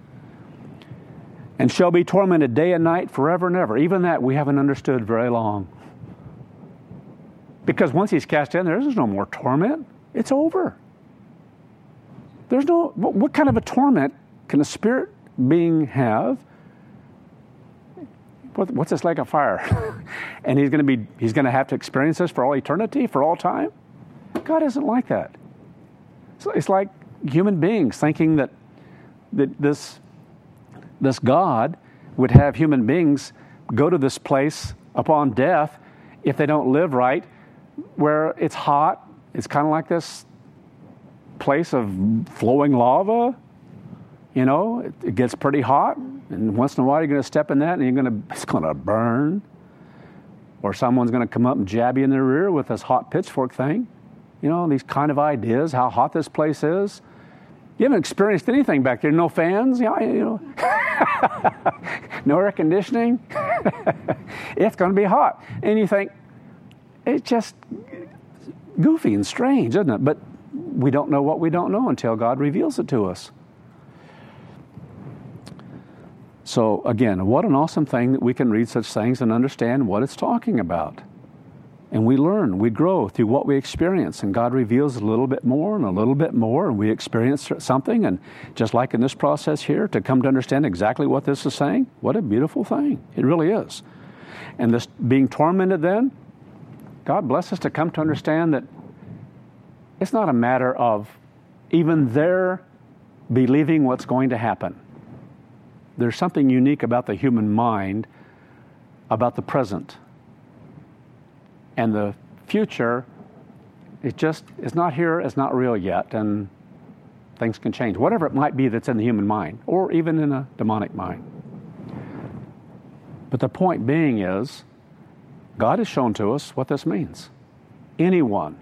And shall be tormented day and night forever and ever. Even that we haven't understood very long. Because once he's cast in, there's no more torment. It's over. There's no, what kind of a torment can a spirit being have? What's this lake of fire? And he's going to have to experience this for all eternity, for all time? God isn't like that. So it's like human beings thinking that this God would have human beings go to this place upon death if they don't live right, where it's hot. It's kind of like this place of flowing lava. You know, it gets pretty hot, and once in a while you're going to step in that, and it's going to burn. Or someone's going to come up and jab you in the rear with this hot pitchfork thing. You know, these kind of ideas, how hot this place is. You haven't experienced anything back there. No fans, you know. No air conditioning. It's going to be hot. And you think, it's just goofy and strange, isn't it? But we don't know what we don't know until God reveals it to us. So again, what an awesome thing that we can read such things and understand what it's talking about. And we learn, we grow through what we experience, and God reveals a little bit more and a little bit more, and we experience something, and just like in this process here, to come to understand exactly what this is saying, what a beautiful thing. It really is. And this being tormented then, God bless us to come to understand that it's not a matter of even their believing what's going to happen. There's something unique about the human mind, about the present. And the future, it's not here, it's not real yet, and things can change. Whatever it might be that's in the human mind, or even in a demonic mind. But the point being is, God has shown to us what this means. Anyone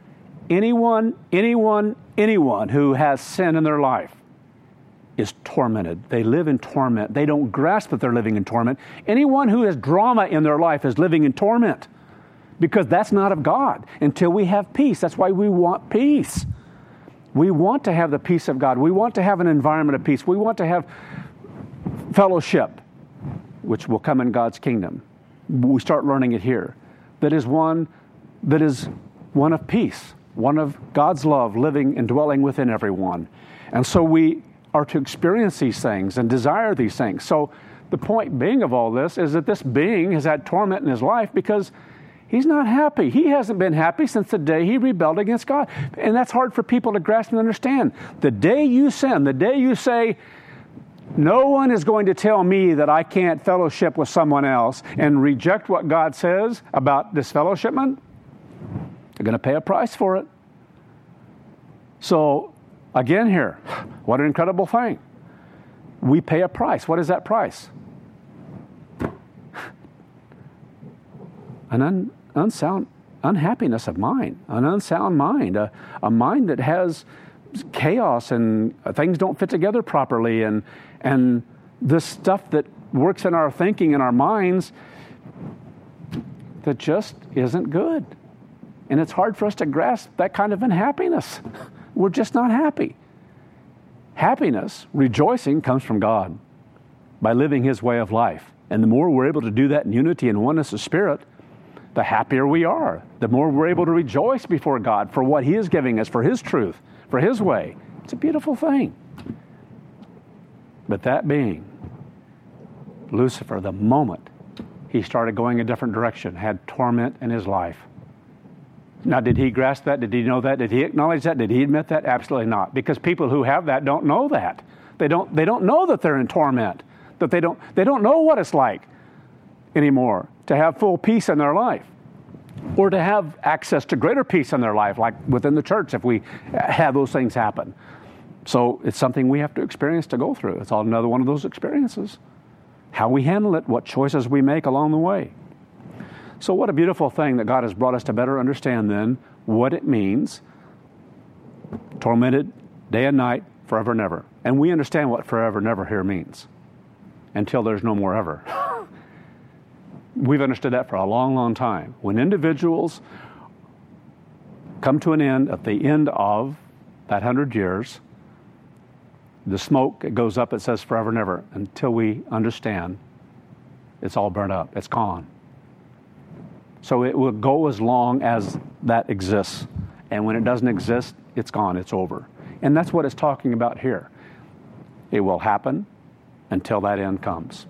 who has sin in their life is tormented. They live in torment. They don't grasp that they're living in torment. Anyone who has drama in their life is living in torment. Because that's not of God until we have peace. That's why we want peace. We want to have the peace of God. We want to have an environment of peace. We want to have fellowship, which will come in God's kingdom. We start learning it here. That is one of peace, one of God's love living and dwelling within everyone. And so we are to experience these things and desire these things. So The point being of all this is that this being has had torment in his life because he's not happy. He hasn't been happy since the day he rebelled against God. And that's hard for people to grasp and understand. The day you sin, the day you say, no one is going to tell me that I can't fellowship with someone else, and reject what God says about disfellowshipment, they're going to pay a price for it. So, again here, what an incredible thing. We pay a price. What is that price? An unsound unhappiness of mind, an unsound mind, a mind that has chaos and things don't fit together properly, and this stuff that works in our thinking and our minds that just isn't good. And it's hard for us to grasp that kind of unhappiness. We're just not happy. Happiness, rejoicing, comes from God by living His way of life. And the more we're able to do that in unity and oneness of spirit, the happier we are. The more we're able to rejoice before God for what He is giving us, for His truth, for His way. It's a beautiful thing. But that being, Lucifer, the moment he started going a different direction, had torment in his life. Now, did he grasp that? Did he know that? Did he acknowledge that? Did he admit that? Absolutely not. Because people who have that don't know that. They don't know that they're in torment. That they don't know what it's like anymore to have full peace in their life, or to have access to greater peace in their life, like within the church, if we have those things happen. So it's something we have to experience to go through. It's all another one of those experiences. How we handle it, what choices we make along the way. So what a beautiful thing that God has brought us to better understand then what it means, tormented day and night, forever and ever. And we understand what forever and ever here means, until there's no more ever. We've understood that for a long, long time. When individuals come to an end at the end of that 100 years, the smoke, it goes up, it says forever and ever, until we understand it's all burnt up, it's gone. So it will go as long as that exists. And when it doesn't exist, it's gone, it's over. And that's what it's talking about here. It will happen until that end comes.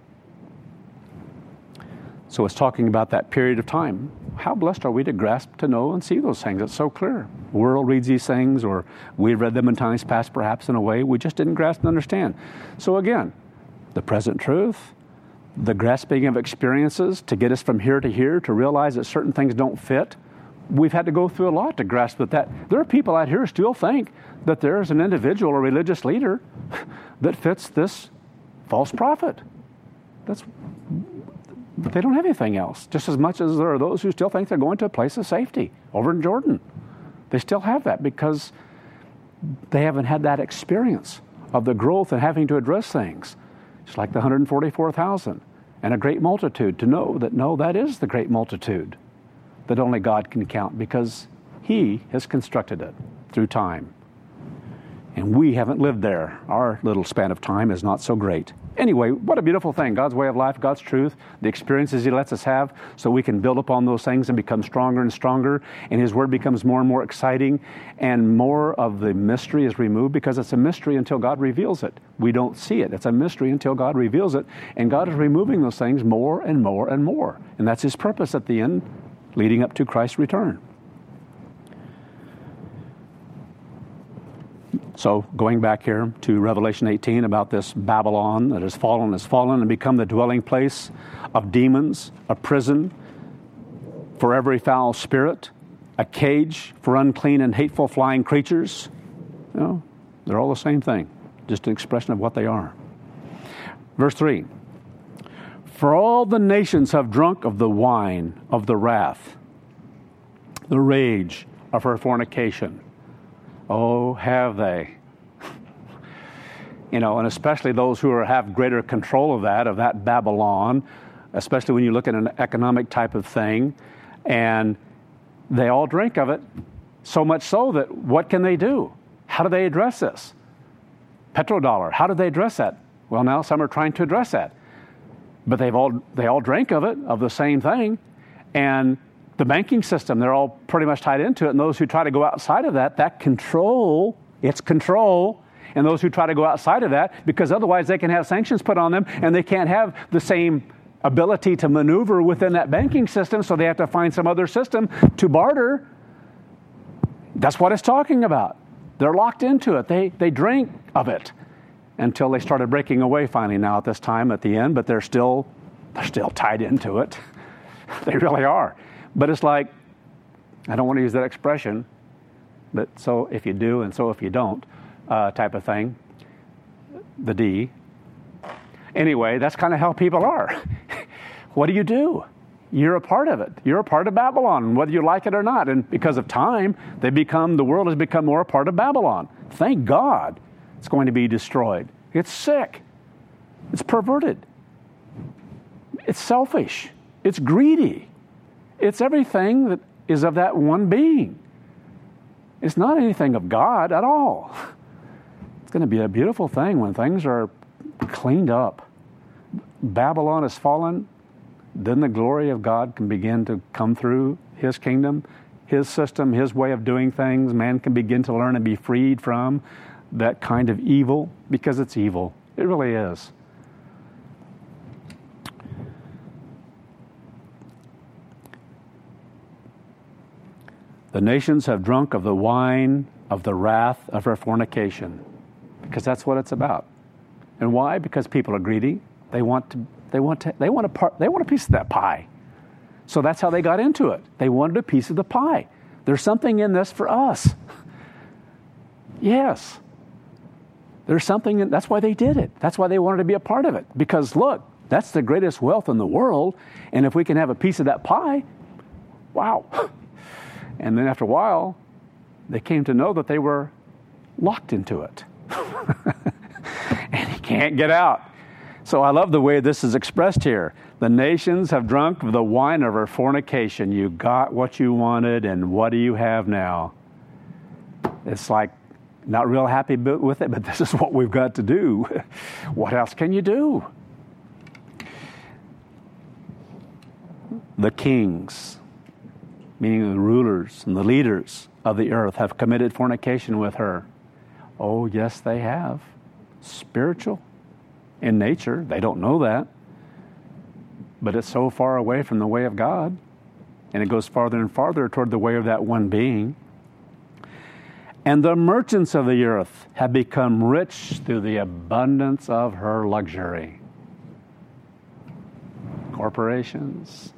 So it's talking about that period of time. How blessed are we to grasp, to know, and see those things? It's so clear. The world reads these things, or we've read them in times past, perhaps in a way we just didn't grasp and understand. So again, the present truth, the grasping of experiences to get us from here to here, to realize that certain things don't fit. We've had to go through a lot to grasp that. There are people out here who still think that there's an individual or religious leader that fits this false prophet. But they don't have anything else, just as much as there are those who still think they're going to a place of safety over in Jordan. They still have that because they haven't had that experience of the growth and having to address things. It's like the 144,000 and a great multitude, to know that, no, that is the great multitude that only God can count, because He has constructed it through time. And we haven't lived there. Our little span of time is not so great. Anyway, what a beautiful thing. God's way of life, God's truth, the experiences He lets us have so we can build upon those things and become stronger and stronger. And His Word becomes more and more exciting, and more of the mystery is removed, because it's a mystery until God reveals it. We don't see it. It's a mystery until God reveals it. And God is removing those things more and more and more. And that's His purpose at the end, leading up to Christ's return. So going back here to Revelation 18 about this Babylon that has fallen and become the dwelling place of demons, a prison for every foul spirit, a cage for unclean and hateful flying creatures. You know, they're all the same thing, just an expression of what they are. Verse 3, for all the nations have drunk of the wine of the wrath, the rage of her fornication. Oh, have they? You know, and especially those who have greater control of that Babylon, especially when you look at an economic type of thing, and they all drink of it, so much so that what can they do? How do they address this? Petrodollar, how do they address that? Well, now some are trying to address that. But they all drank of it, of the same thing, and the banking system, they're all pretty much tied into it. And those who try to go outside of that control, it's control, and those who try to go outside of that, because otherwise they can have sanctions put on them, and they can't have the same ability to maneuver within that banking system, so they have to find some other system to barter. That's what it's talking about. They're locked into it. They drink of it until they started breaking away finally now at this time at the end, but they're still tied into it. They really are. But it's like, I don't want to use that expression, but so if you do and so if you don't type of thing, the D. Anyway, that's kind of how people are. What do? You're a part of it. You're a part of Babylon, whether you like it or not. And because of time, the world has become more a part of Babylon. Thank God it's going to be destroyed. It's sick. It's perverted. It's selfish. It's greedy. It's everything that is of that one being. It's not anything of God at all. It's going to be a beautiful thing when things are cleaned up. Babylon has fallen. Then the glory of God can begin to come through His kingdom, His system, His way of doing things. Man can begin to learn and be freed from that kind of evil, because it's evil. It really is. The nations have drunk of the wine of the wrath of her fornication, because that's what it's about. And why? Because people are greedy. They want a piece of that pie. So that's how they got into it. They wanted a piece of the pie. There's something in this for us. Yes. There's something in, that's why they did it. That's why they wanted to be a part of it. Because look, that's the greatest wealth in the world. And if we can have a piece of that pie, wow. And then after a while, they came to know that they were locked into it. And he can't get out. So I love the way this is expressed here. The nations have drunk of the wine of her fornication. You got what you wanted, and what do you have now? It's like, not real happy with it, but this is what we've got to do. What else can you do? The kings, meaning the rulers and the leaders of the earth, have committed fornication with her. Oh, yes, they have. Spiritual in nature. They don't know that. But it's so far away from the way of God. And it goes farther and farther toward the way of that one being. And the merchants of the earth have become rich through the abundance of her luxury. Corporations,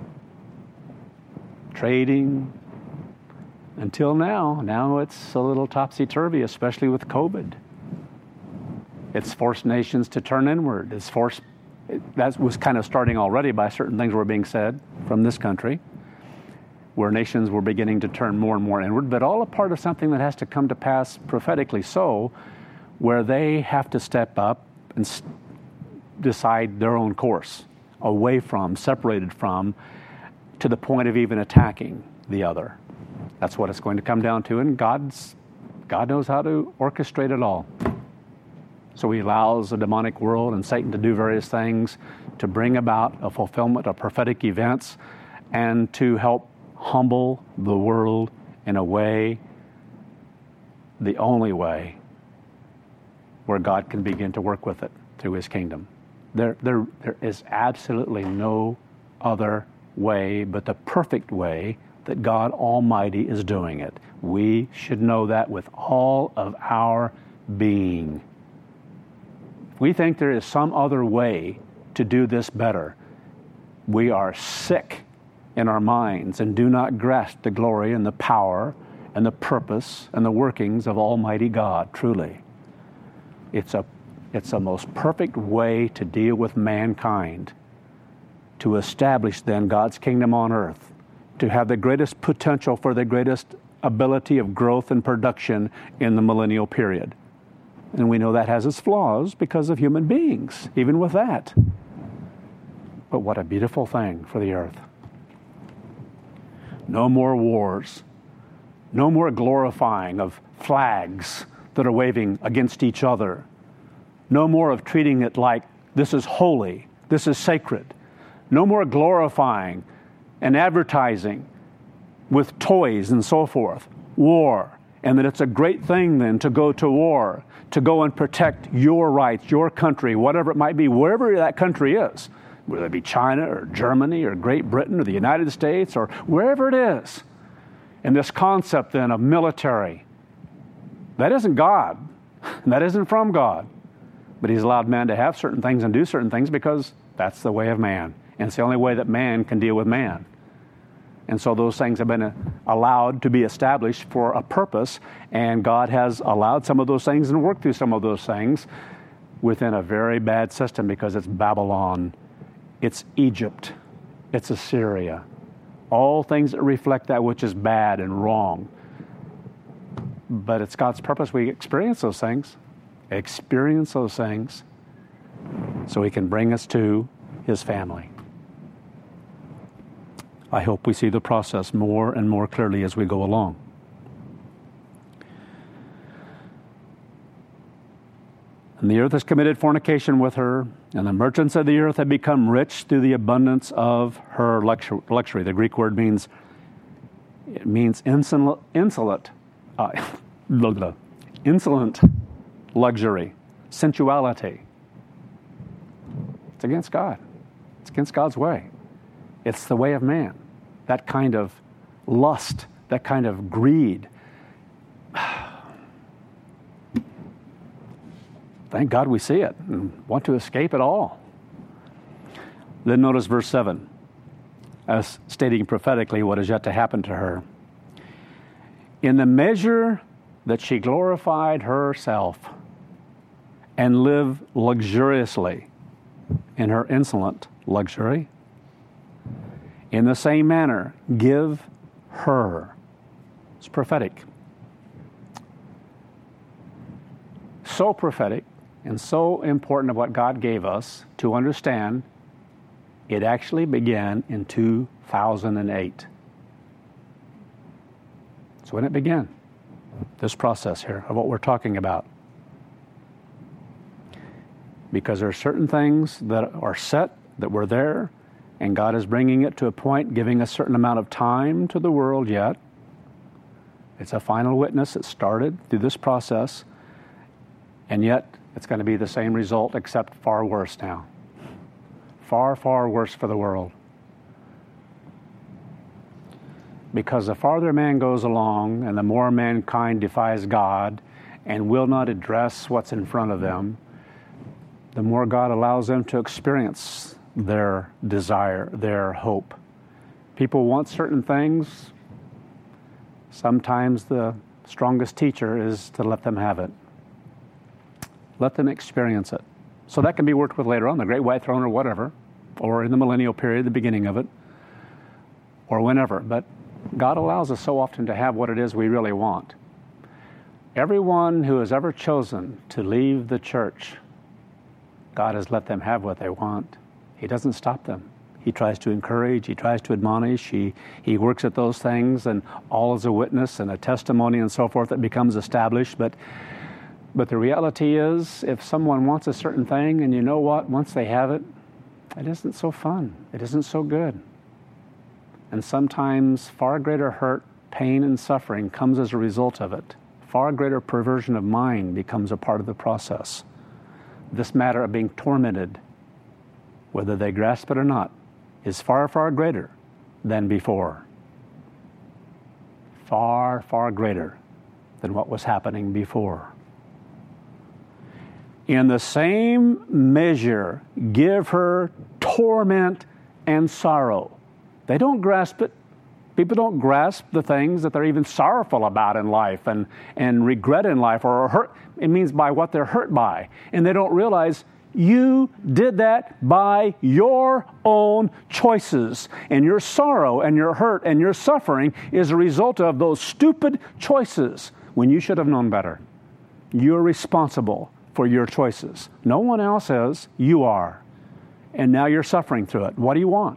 trading, until now. Now it's a little topsy-turvy, especially with COVID. It's forced nations to turn inward. That was kind of starting already by certain things were being said from this country, where nations were beginning to turn more and more inward, but all a part of something that has to come to pass prophetically so, where they have to step up and decide their own course, away from, separated from, to the point of even attacking the other. That's what it's going to come down to, and God knows how to orchestrate it all. So He allows the demonic world and Satan to do various things to bring about a fulfillment of prophetic events and to help humble the world in a way, the only way, where God can begin to work with it through His kingdom. There is absolutely no other way but the perfect way that God Almighty is doing it. We should know that with all of our being. If we think there is some other way to do this better, we are sick in our minds and do not grasp the glory and the power and the purpose and the workings of Almighty God, truly. It's a most perfect way to deal with mankind, to establish then God's kingdom on earth, to have the greatest potential for the greatest ability of growth and production in the millennial period. And we know that has its flaws because of human beings, even with that. But what a beautiful thing for the earth. No more wars. No more glorifying of flags that are waving against each other. No more of treating it like this is holy, this is sacred. No more glorifying and advertising with toys and so forth. War and that it's a great thing then to go to war, to go and protect your rights, your country, whatever it might be, wherever that country is, whether it be China or Germany or Great Britain or the United States or wherever it is. And this concept then of military, that isn't God, and that isn't from God. But He's allowed man to have certain things and do certain things because that's the way of man. And it's the only way that man can deal with man. And so those things have been allowed to be established for a purpose, and God has allowed some of those things and worked through some of those things within a very bad system because it's Babylon, it's Egypt, it's Assyria. All things that reflect that which is bad and wrong. But it's God's purpose we experience those things so He can bring us to His family. I hope we see the process more and more clearly as we go along. And the earth has committed fornication with her, and the merchants of the earth have become rich through the abundance of her luxury. The Greek word means insolent luxury, sensuality. It's against God. It's against God's way. It's the way of man. That kind of lust, that kind of greed. Thank God we see it and want to escape it all. Then notice verse 7, as stating prophetically what is yet to happen to her. In the measure that she glorified herself and lived luxuriously in her insolent luxury, in the same manner, give her. It's prophetic. So prophetic and so important of what God gave us to understand, it actually began in 2008. So when it began, this process here of what we're talking about. Because there are certain things that are set, that were there, and God is bringing it to a point, giving a certain amount of time to the world yet. It's a final witness that started through this process, and yet it's going to be the same result except far worse now. Far, far worse for the world. Because the farther man goes along and the more mankind defies God and will not address what's in front of them, the more God allows them to experience their desire, their hope. People want certain things. Sometimes the strongest teacher is to let them have it. Let them experience it. So that can be worked with later on, the Great White Throne or whatever, or in the millennial period, the beginning of it, or whenever. But God allows us so often to have what it is we really want. Everyone who has ever chosen to leave the church, God has let them have what they want. He doesn't stop them. He tries to encourage, He tries to admonish, He works at those things, and all is a witness and a testimony and so forth that becomes established. But the reality is, if someone wants a certain thing, and you know what, once they have it, it isn't so fun. It isn't so good. And sometimes far greater hurt, pain, and suffering comes as a result of it. Far greater perversion of mind becomes a part of the process. This matter of being tormented, whether they grasp it or not, is far, far greater than before. Far, far greater than what was happening before. In the same measure, give her torment and sorrow. They don't grasp it. People don't grasp the things that they're even sorrowful about in life and regret in life or hurt. It means by what they're hurt by. And they don't realize you did that by your own choices. And your sorrow and your hurt and your suffering is a result of those stupid choices when you should have known better. You're responsible for your choices. No one else is. You are. And now you're suffering through it. What do you want?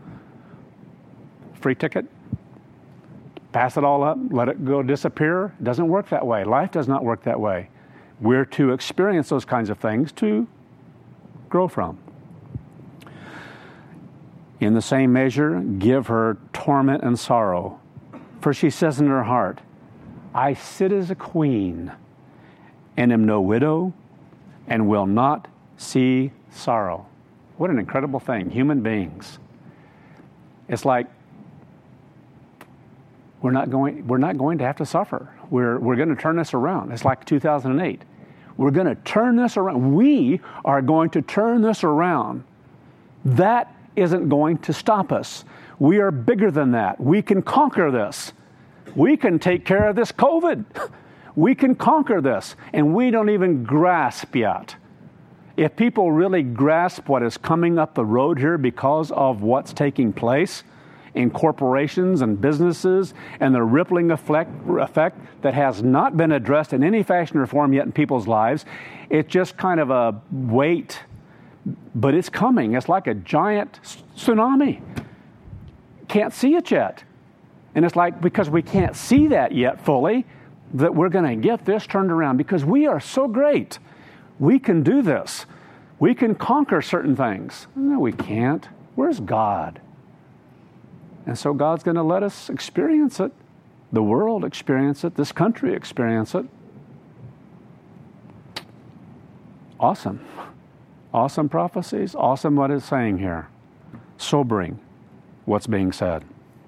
Free ticket? Pass it all up? Let it go disappear? It doesn't work that way. Life does not work that way. We're to experience those kinds of things to grow from. In the same measure, give her torment and sorrow. For she says in her heart, I sit as a queen, and am no widow, and will not see sorrow. What an incredible thing, human beings. It's like we're not going to have to suffer. We're going to turn this around. It's like 2008. We're going to turn this around. We are going to turn this around. That isn't going to stop us. We are bigger than that. We can conquer this. We can take care of this COVID. We can conquer this. And we don't even grasp yet. If people really grasp what is coming up the road here because of what's taking place in corporations and businesses and the rippling effect that has not been addressed in any fashion or form yet in people's lives, it's just kind of a wait. But it's coming. It's like a giant tsunami. Can't see it yet. And it's like, because we can't see that yet fully, that we're going to get this turned around because we are so great. We can do this. We can conquer certain things. No, we can't. Where's God? And so God's going to let us experience it. The world experience it. This country experience it. Awesome. Awesome prophecies. Awesome what it's saying here. Sobering what's being said.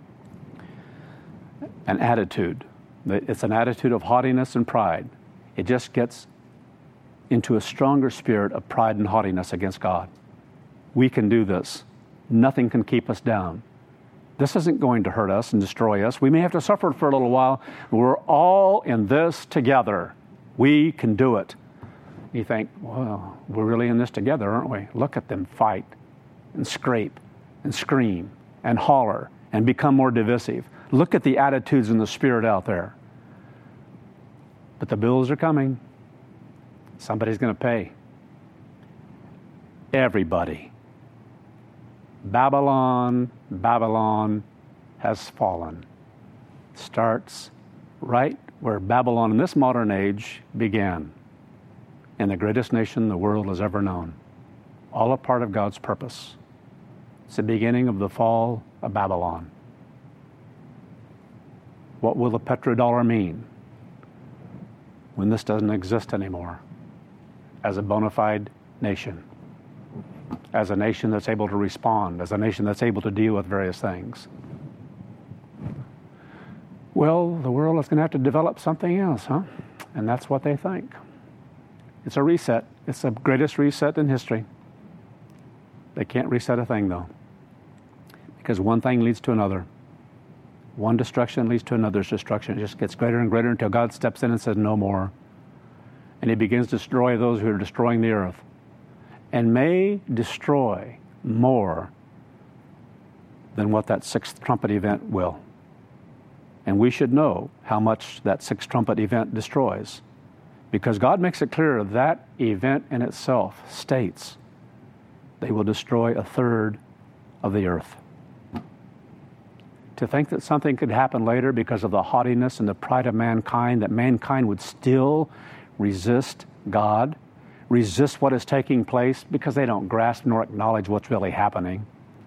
An attitude. It's an attitude of haughtiness and pride. It just gets into a stronger spirit of pride and haughtiness against God. We can do this. Nothing can keep us down. This isn't going to hurt us and destroy us. We may have to suffer for a little while. We're all in this together. We can do it. You think, well, we're really in this together, aren't we? Look at them fight and scrape and scream and holler and become more divisive. Look at the attitudes and the spirit out there. But the bills are coming. Somebody's going to pay. Everybody. Babylon has fallen. Starts right where Babylon in this modern age began. In the greatest nation the world has ever known. All a part of God's purpose. It's the beginning of the fall of Babylon. What will the petrodollar mean when this doesn't exist anymore? As a bona fide nation, as a nation that's able to respond, as a nation that's able to deal with various things. Well, the world is going to have to develop something else, huh? And that's what they think. It's a reset. It's the greatest reset in history. They can't reset a thing, though, because one thing leads to another. One destruction leads to another's destruction. It just gets greater and greater until God steps in and says, no more. And he begins to destroy those who are destroying the earth, and may destroy more than what that sixth trumpet event will. And we should know how much that sixth trumpet event destroys, because God makes it clear that event in itself states they will destroy a third of the earth. To think that something could happen later because of the haughtiness and the pride of mankind, that mankind would still resist God, resist what is taking place because they don't grasp nor acknowledge what's really happening.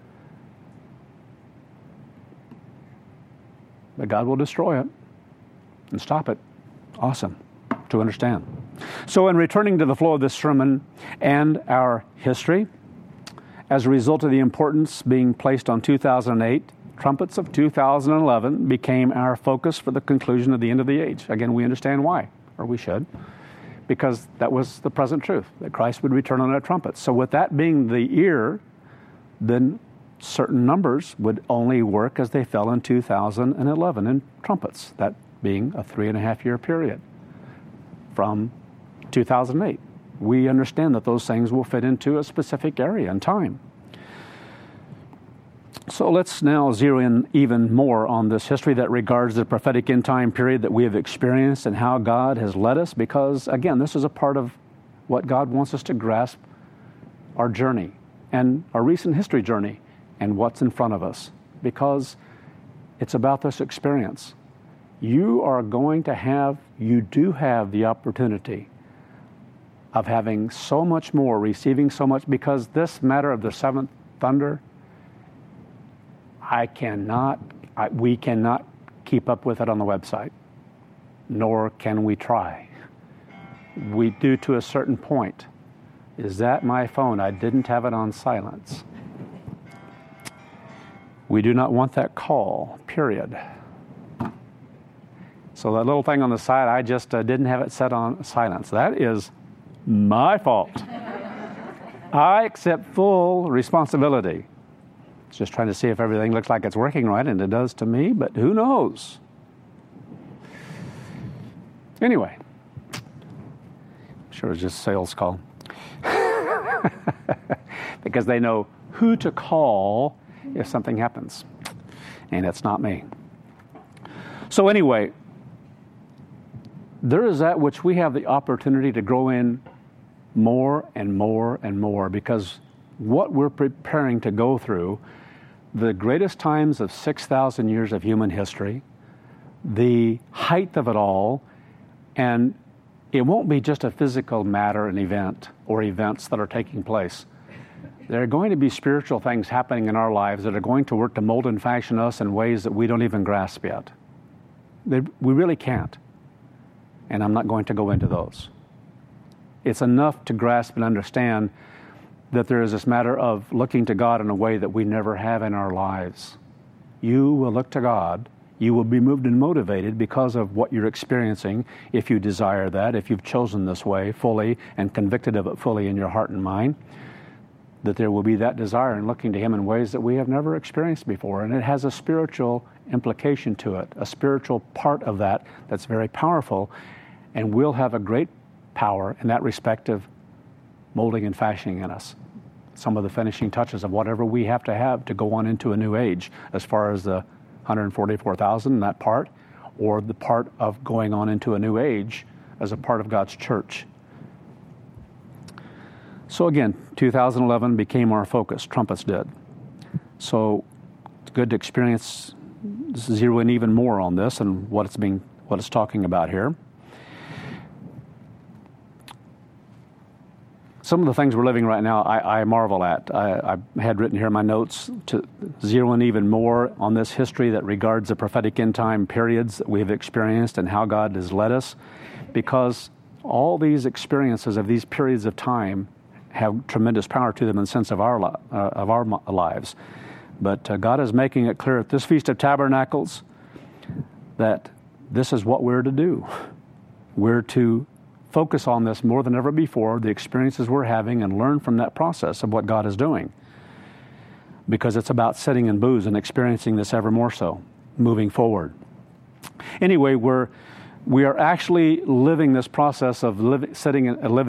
But God will destroy it and stop it. Awesome to understand. So in returning to the flow of this sermon and our history, as a result of the importance being placed on 2008, trumpets of 2011 became our focus for the conclusion of the end of the age. Again, we understand why, or we should, because that was the present truth, that Christ would return on a trumpet. So with that being the year, then certain numbers would only work as they fell in 2011 in trumpets, that being a 3.5-year period from 2008. We understand that those things will fit into a specific area and time. So let's now zero in even more on this history that regards the prophetic end time period that we have experienced and how God has led us, because, again, this is a part of what God wants us to grasp, our journey and our recent history journey and what's in front of us, because it's about this experience. You do have the opportunity of having so much more, receiving so much, because this matter of the seventh thunder, we cannot keep up with it on the website. nor can we try. We do to a certain point. Is that my phone? I didn't have it on silence. We do not want that call, period. So that little thing on the side, I just didn't have it set on silence. That is my fault. I accept full responsibility. Just trying to see if everything looks like it's working right, and it does to me, but who knows? Anyway, I'm sure it was just a sales call. Because they know who to call if something happens. And it's not me. So anyway, there is that which we have the opportunity to grow in more and more and more, because what we're preparing to go through, the greatest times of 6,000 years of human history, the height of it all, and it won't be just a physical matter, an event, or events that are taking place. There are going to be spiritual things happening in our lives that are going to work to mold and fashion us in ways that we don't even grasp yet. We really can't. And I'm not going to go into those. It's enough to grasp and understand that there is this matter of looking to God in a way that we never have in our lives. You will look to God. You will be moved and motivated because of what you're experiencing, if you desire that, if you've chosen this way fully and convicted of it fully in your heart and mind, that there will be that desire in looking to Him in ways that we have never experienced before. And it has a spiritual implication to it, a spiritual part of that that's very powerful, and will have a great power in that respect of molding and fashioning in us some of the finishing touches of whatever we have to go on into a new age, as far as the 144,000, that part, or the part of going on into a new age as a part of God's church. So again, 2011 became our focus. Trumpets did. So it's good to experience zeroing even more on this and what it's talking about here. Some of the things we're living right now, I marvel at. I had written here in my notes to zero in even more on this history that regards the prophetic end time periods that we have experienced and how God has led us, because all these experiences of these periods of time have tremendous power to them in the sense of our lives. But God is making it clear at this Feast of Tabernacles that this is what we're to do. We're to focus on this more than ever before, the experiences we're having, and learn from that process of what God is doing. Because it's about sitting in booths and experiencing this ever more so, moving forward. Anyway, we are actually living this process of sitting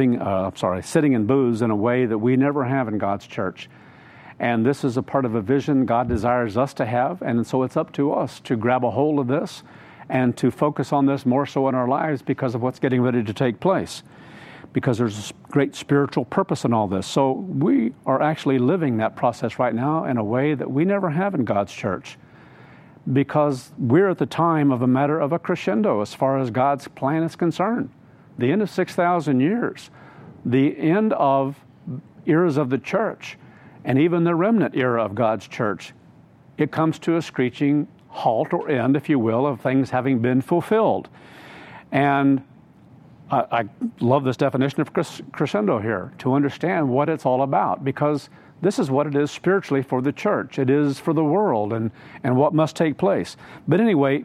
in booths in a way that we never have in God's church. And this is a part of a vision God desires us to have, and so it's up to us to grab a hold of this and to focus on this more so in our lives because of what's getting ready to take place. Because there's a great spiritual purpose in all this. So we are actually living that process right now in a way that we never have in God's church. Because we're at the time of a matter of a crescendo as far as God's plan is concerned. The end of 6,000 years. The end of eras of the church. And even the remnant era of God's church. It comes to a screeching halt or end, if you will, of things having been fulfilled. And I love this definition of crescendo here, to understand what it's all about, because this is what it is spiritually for the church. It is for the world and what must take place. But anyway,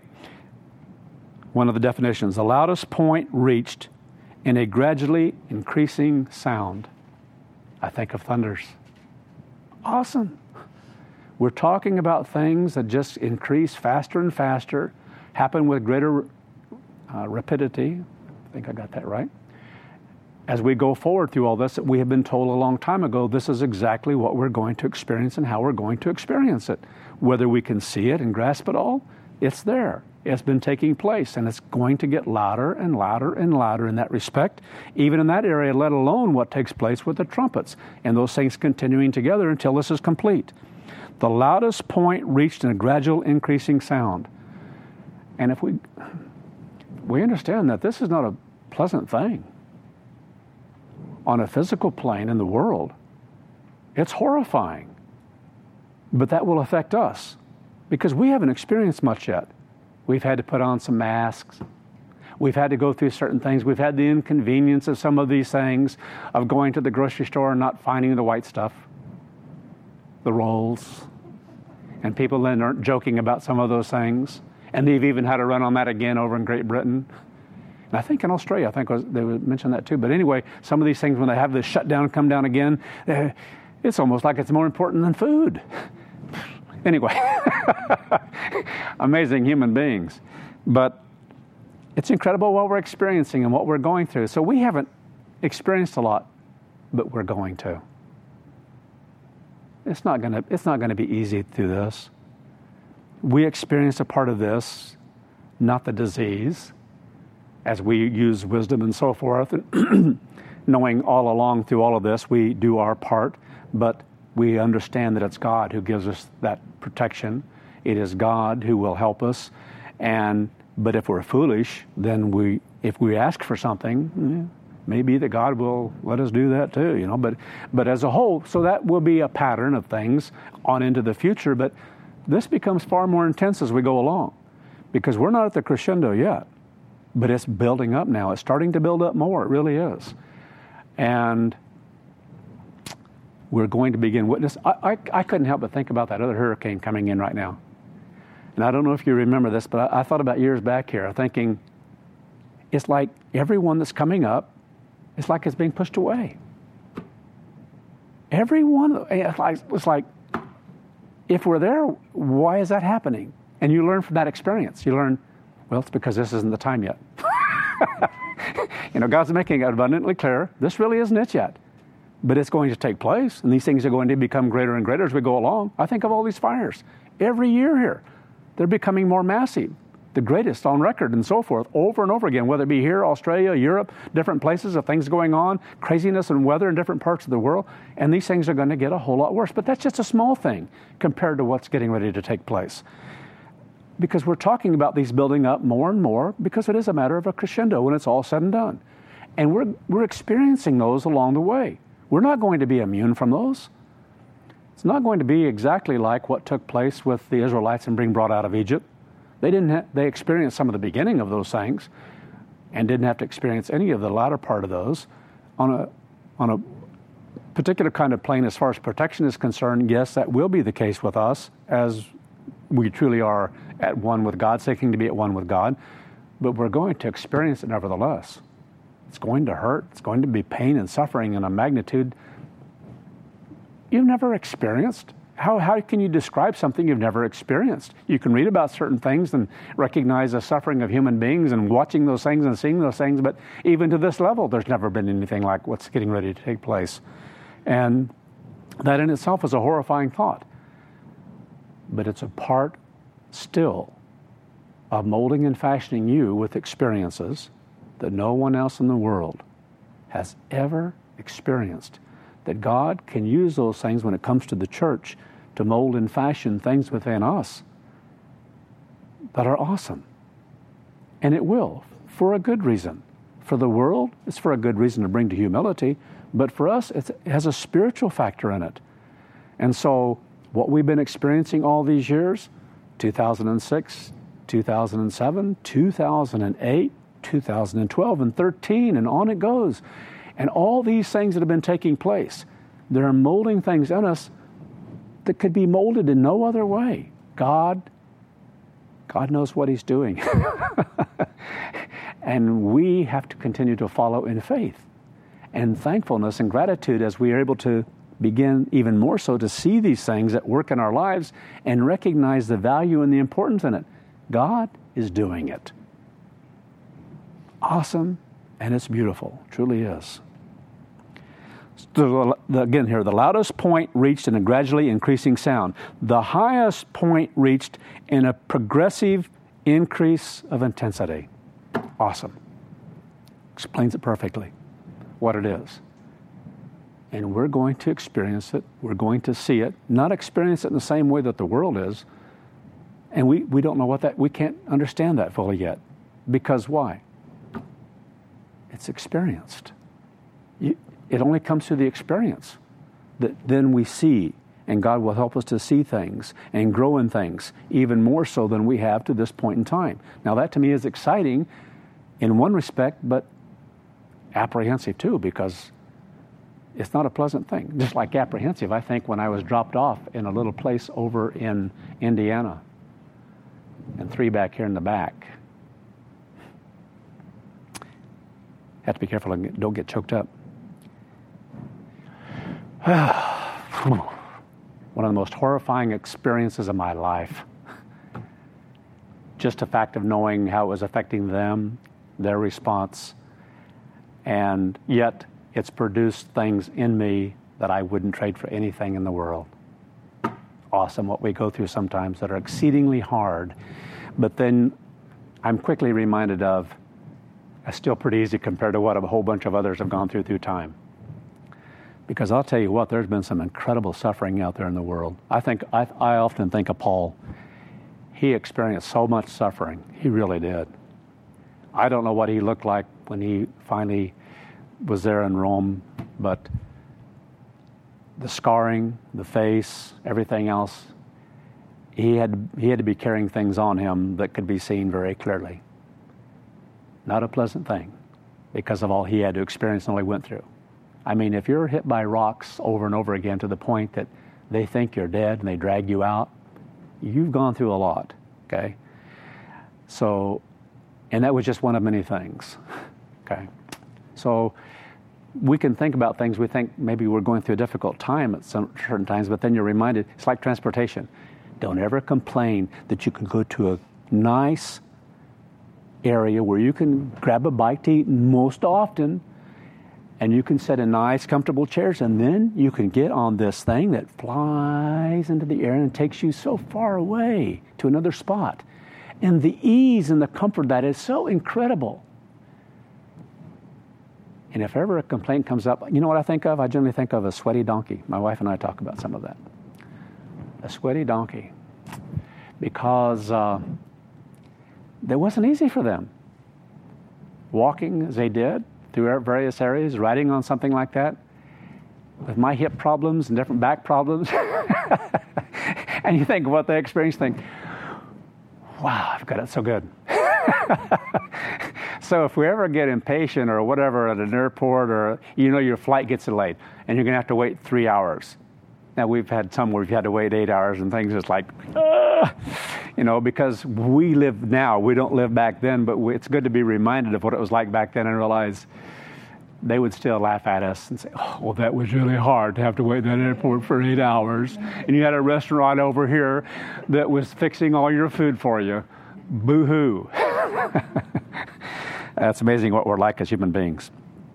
one of the definitions, the loudest point reached in a gradually increasing sound. I think of thunders. Awesome. We're talking about things that just increase faster and faster, happen with greater rapidity. I think I got that right. As we go forward through all this, we have been told a long time ago, this is exactly what we're going to experience and how we're going to experience it. Whether we can see it and grasp it all, it's there. It's been taking place, and it's going to get louder and louder and louder in that respect, even in that area, let alone what takes place with the trumpets and those things continuing together until this is complete. The loudest point reached in a gradual increasing sound. And if we understand that this is not a pleasant thing on a physical plane in the world, it's horrifying. But that will affect us because we haven't experienced much yet. We've had to put on some masks. We've had to go through certain things. We've had the inconvenience of some of these things, of going to the grocery store and not finding the white stuff, the rolls. And people then aren't joking about some of those things. And they've even had a run on that again over in Great Britain. And I think in Australia, they would mention that too. But anyway, some of these things, when they have this shutdown come down again, it's almost like it's more important than food. Anyway, amazing human beings. But it's incredible what we're experiencing and what we're going through. So we haven't experienced a lot, but we're going to. It's not going to be easy through this. We experience a part of this, not the disease, as we use wisdom and so forth, and knowing all along through all of this, we do our part, but we understand that it's God who gives us that protection. It is God who will help us. But if we're foolish, then if we ask for something, maybe that God will let us do that too, But as a whole, so that will be a pattern of things on into the future. But this becomes far more intense as we go along, because we're not at the crescendo yet, but it's building up now. It's starting to build up more. It really is. And we're going to begin witness. I couldn't help but think about that other hurricane coming in right now. And I don't know if you remember this, but I thought about years back here, thinking it's like everyone that's coming up, it's like it's being pushed away. Everyone, it's like, if we're there, why is that happening? And you learn from that experience. You learn, well, it's because this isn't the time yet. God's making it abundantly clear, this really isn't it yet. But it's going to take place, and these things are going to become greater and greater as we go along. I think of all these fires. Every year here, they're becoming more massive, the greatest on record and so forth, over and over again, whether it be here, Australia, Europe, different places of things going on, craziness and weather in different parts of the world, and these things are going to get a whole lot worse. But that's just a small thing compared to what's getting ready to take place. Because we're talking about these building up more and more, because it is a matter of a crescendo when it's all said and done. And we're experiencing those along the way. We're not going to be immune from those. It's not going to be exactly like what took place with the Israelites and being brought out of Egypt. They experienced some of the beginning of those things and didn't have to experience any of the latter part of those. On a particular kind of plane as far as protection is concerned, yes, that will be the case with us as we truly are at one with God, seeking to be at one with God. But we're going to experience it nevertheless. It's going to hurt. It's going to be pain and suffering in a magnitude you've never experienced. How can you describe something you've never experienced? You can read about certain things and recognize the suffering of human beings and watching those things and seeing those things, but even to this level, there's never been anything like what's getting ready to take place. And that in itself is a horrifying thought. But it's a part still of molding and fashioning you with experiences that no one else in the world has ever experienced. That God can use those things when it comes to the church to mold and fashion things within us that are awesome. And it will, for a good reason. For the world, it's for a good reason to bring to humility, but for us, it has a spiritual factor in it. And so, what we've been experiencing all these years, 2006, 2007, 2008, 2012, and 13, and on it goes. And all these things that have been taking place, they're molding things in us that could be molded in no other way. God knows what He's doing. And we have to continue to follow in faith and thankfulness and gratitude as we are able to begin even more so to see these things at work in our lives and recognize the value and the importance in it. God is doing it. Awesome, and it's beautiful. It truly is. Again here, the loudest point reached in a gradually increasing sound. The highest point reached in a progressive increase of intensity. Awesome. Explains it perfectly, what it is. And we're going to experience it. We're going to see it. Not experience it in the same way that the world is. And we don't know we can't understand that fully yet. Because why? It's experienced. It only comes through the experience that then we see, and God will help us to see things and grow in things even more so than we have to this point in time. Now that to me is exciting in one respect, but apprehensive too, because it's not a pleasant thing. Just like apprehensive, I think, when I was dropped off in a little place over in Indiana, and 3 back here in the back. Have to be careful and don't get choked up. One of the most horrifying experiences of my life. Just the fact of knowing how it was affecting them, their response, and yet it's produced things in me that I wouldn't trade for anything in the world. Awesome what we go through sometimes that are exceedingly hard, but then I'm quickly reminded of it's still pretty easy compared to what a whole bunch of others have gone through time. Because I'll tell you what, there's been some incredible suffering out there in the world. I often think of Paul. He experienced so much suffering. He really did. I don't know what he looked like when he finally was there in Rome, but the scarring, the face, everything else, he had to be carrying things on him that could be seen very clearly. Not a pleasant thing because of all he had to experience and all he went through. I mean, if you're hit by rocks over and over again to the point that they think you're dead and they drag you out, you've gone through a lot, okay? So, and that was just one of many things, okay? So we can think about things, we think maybe we're going through a difficult time at some certain times, but then you're reminded, it's like transportation. Don't ever complain that you can go to a nice area where you can grab a bite to eat most often, and you can sit in nice, comfortable chairs, and then you can get on this thing that flies into the air and takes you so far away to another spot. And the ease and the comfort that is so incredible. And if ever a complaint comes up, you know what I think of? I generally think of a sweaty donkey. My wife and I talk about some of that. A sweaty donkey. Because that wasn't easy for them. Walking as they did through various areas, riding on something like that, with my hip problems and different back problems. And you think of what they experienced, think, wow, I've got it so good. So if we ever get impatient or whatever at an airport, or your flight gets delayed and you're going to have to wait 3 hours. Now we've had some where we've had to wait 8 hours and things just like, because we live now, we don't live back then, but it's good to be reminded of what it was like back then and realize they would still laugh at us and say, oh, well, that was really hard to have to wait in that airport for 8 hours. And you had a restaurant over here that was fixing all your food for you. Boo-hoo. That's amazing what we're like as human beings.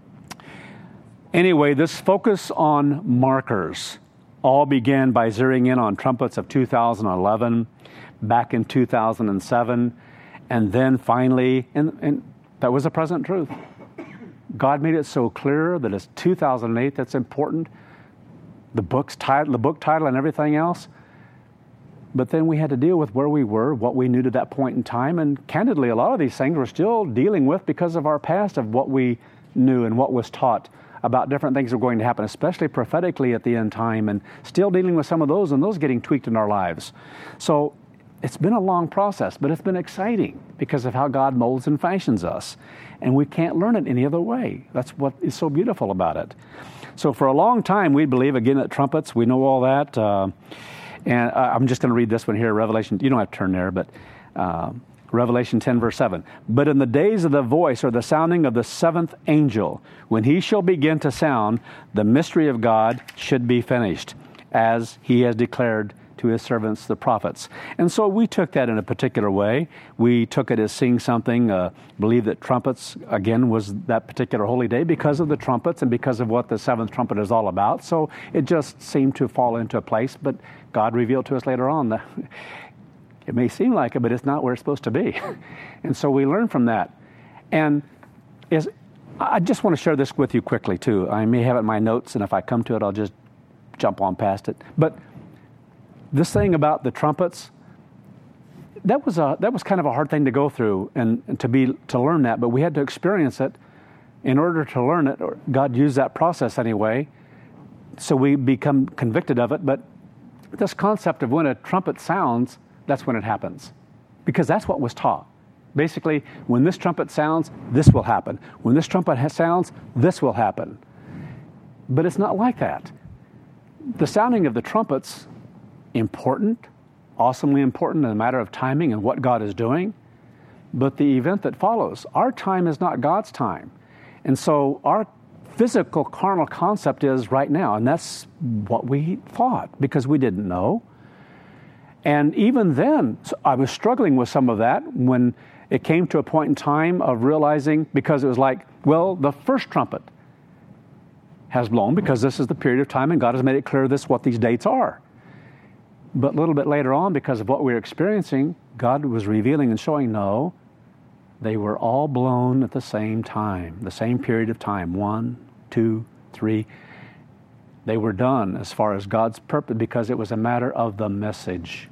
Anyway, this focus on markers all began by zeroing in on trumpets of 2011, back in 2007, and then finally, and that was a present truth. God made it so clear that it's 2008 that's important, the book title and everything else. But then we had to deal with where we were, what we knew to that point in time, and candidly, a lot of these things we're still dealing with because of our past, of what we knew and what was taught about different things that were going to happen, especially prophetically at the end time, and still dealing with some of those and those getting tweaked in our lives. So it's been a long process, but it's been exciting because of how God molds and fashions us. And we can't learn it any other way. That's what is so beautiful about it. So for a long time, we believe, again, at trumpets, we know all that. And I'm just going to read this one here, Revelation. You don't have to turn there, but Revelation 10, verse 7. But in the days of the voice or the sounding of the seventh angel, when he shall begin to sound, the mystery of God should be finished, as he has declared to his servants, the prophets. And so we took that in a particular way. We took it as seeing something, believe that trumpets, again, was that particular holy day because of the trumpets and because of what the seventh trumpet is all about. So it just seemed to fall into a place, but God revealed to us later on that it may seem like it, but it's not where it's supposed to be. And so we learn from that. And I just want to share this with you quickly, too. I may have it in my notes, and if I come to it, I'll just jump on past it. But this thing about the trumpets, that was kind of a hard thing to go through and to learn that, but we had to experience it in order to learn it. God used that process anyway, so we become convicted of it. But this concept of when a trumpet sounds, that's when it happens, because that's what was taught. Basically, when this trumpet sounds, this will happen. When this trumpet sounds, this will happen. But it's not like that. The sounding of the trumpet's important, awesomely important in the matter of timing and what God is doing. But the event that follows, our time is not God's time. And so our physical, carnal concept is right now. And that's what we thought because we didn't know. And even then, I was struggling with some of that when it came to a point in time of realizing, because it was like, well, the first trumpet has blown because this is the period of time and God has made it clear this is what these dates are. But a little bit later on, because of what we were experiencing, God was revealing and showing, no, they were all blown at the same time, the same period of time, 1, 2, 3. They were done as far as God's purpose because it was a matter of the message.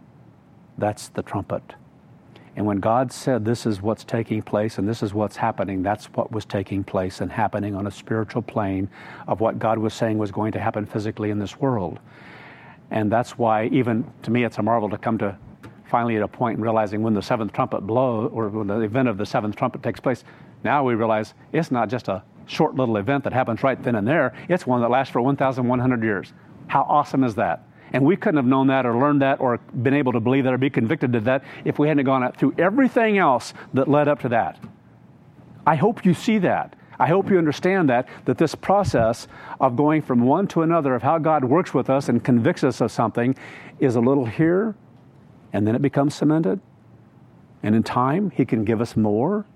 That's the trumpet. And when God said this is what's taking place and this is what's happening, that's what was taking place and happening on a spiritual plane of what God was saying was going to happen physically in this world. And that's why even to me it's a marvel to come to finally at a point in realizing when the seventh trumpet blows, or when the event of the seventh trumpet takes place, now we realize it's not just a short little event that happens right then and there. It's one that lasts for 1,100 years. How awesome is that? And we couldn't have known that or learned that or been able to believe that or be convicted of that if we hadn't gone through everything else that led up to that. I hope you see that. I hope you understand that this process of going from one to another of how God works with us and convicts us of something is a little here, and then it becomes cemented. And in time, He can give us more,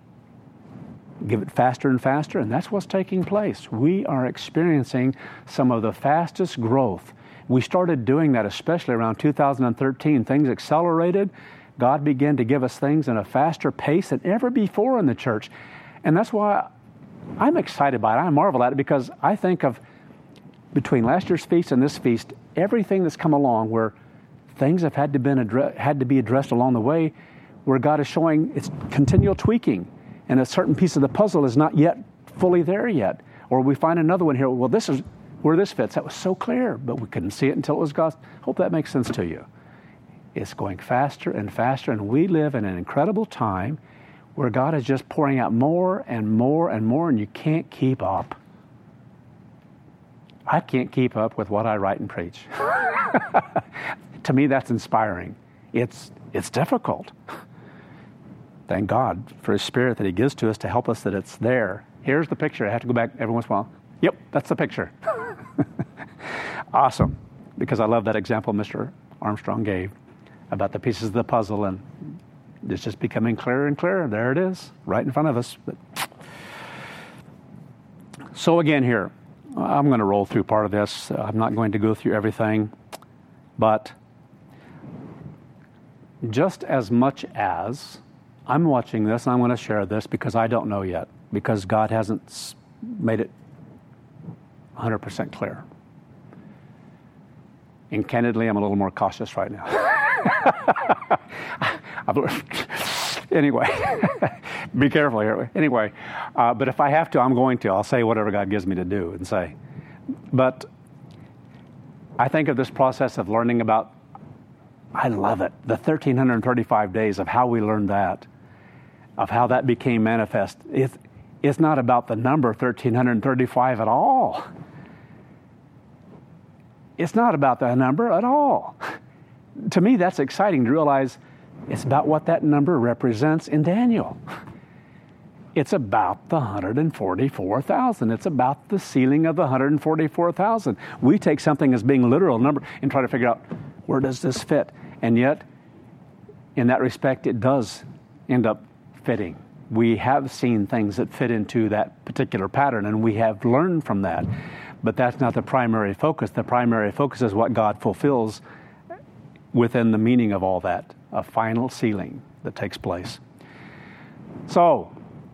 give it faster and faster, and that's what's taking place. We are experiencing some of the fastest growth. We started doing that especially around 2013. Things accelerated. God began to give us things in a faster pace than ever before in the church. And that's why I'm excited by it. I marvel at it because I think of between last year's feast and this feast, everything that's come along where things have had to be addressed along the way, where God is showing its continual tweaking, and a certain piece of the puzzle is not yet fully there yet. Or we find another one here. Well, this is where this fits. That was so clear, but we couldn't see it until it was God. Hope that makes sense to you. It's going faster and faster, and we live in an incredible time where God is just pouring out more and more and more, and you can't keep up. I can't keep up with what I write and preach. To me, that's inspiring. It's difficult. Thank God for His Spirit that He gives to us to help us that it's there. Here's the picture. I have to go back every once in a while. Yep, that's the picture. Awesome. Because I love that example Mr. Armstrong gave about the pieces of the puzzle, and it's just becoming clearer and clearer. There it is, right in front of us. So again here, I'm going to roll through part of this. I'm not going to go through everything. But just as much as I'm watching this, and I'm going to share this because I don't know yet, because God hasn't made it 100% clear. And candidly, I'm a little more cautious right now. Anyway, be careful here. Anyway, but if I have to, I'm going to. I'll say whatever God gives me to do and say. But I think of this process of learning about, I love it, the 1,335 days of how we learned that, of how that became manifest. It's not about the number 1,335 at all. It's not about that number at all. To me, that's exciting to realize it's about what that number represents in Daniel. It's about the 144,000. It's about the sealing of the 144,000. We take something as being literal number and try to figure out, where does this fit? And yet, in that respect, it does end up fitting. We have seen things that fit into that particular pattern, and we have learned from that. But that's not the primary focus. The primary focus is what God fulfills within the meaning of all that, a final sealing that takes place. So,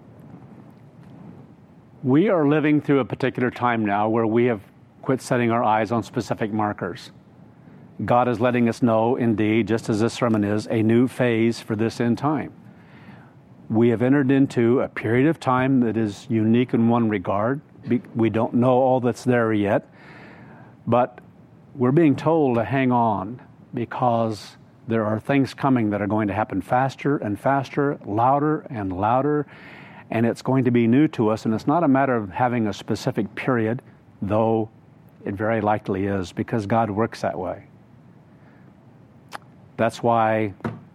we are living through a particular time now where we have quit setting our eyes on specific markers. God is letting us know, indeed, just as this sermon is, a new phase for this end time. We have entered into a period of time that is unique in one regard. We don't know all that's there yet, but we're being told to hang on because There are things coming that are going to happen faster and faster, louder and louder, and it's going to be new to us. And it's not a matter of having a specific period, though it very likely is, because God works that way. That's why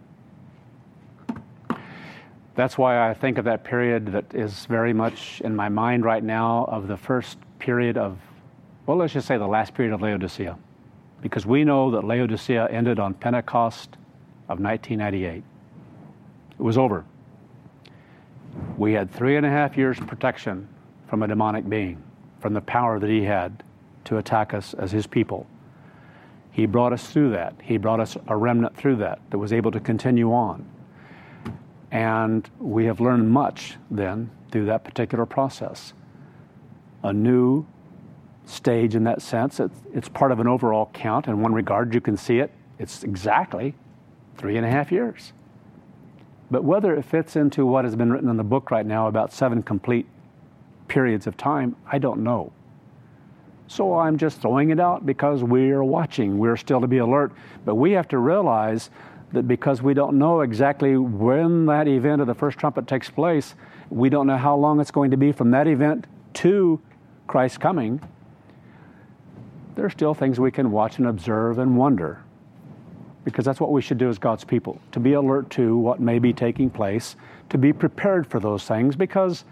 I think of that period that is very much in my mind right now of the first period of, well, let's just say the last period of Laodicea. Because we know that Laodicea ended on Pentecost of 1998. It was over. We had 3.5 years protection from a demonic being, from the power that he had to attack us as his people. He brought us through that. He brought us a remnant through that was able to continue on. And we have learned much then through that particular process. A new stage in that sense. It's part of an overall count. In one regard, you can see it. It's exactly 3.5 years. But whether it fits into what has been written in the book right now about 7 complete periods of time, I don't know. So I'm just throwing it out because we're watching. We're still to be alert. But we have to realize that because we don't know exactly when that event of the first trumpet takes place, we don't know how long it's going to be from that event to Christ's coming. There are still things we can watch and observe and wonder, because that's what we should do as God's people, to be alert to what may be taking place, to be prepared for those things, because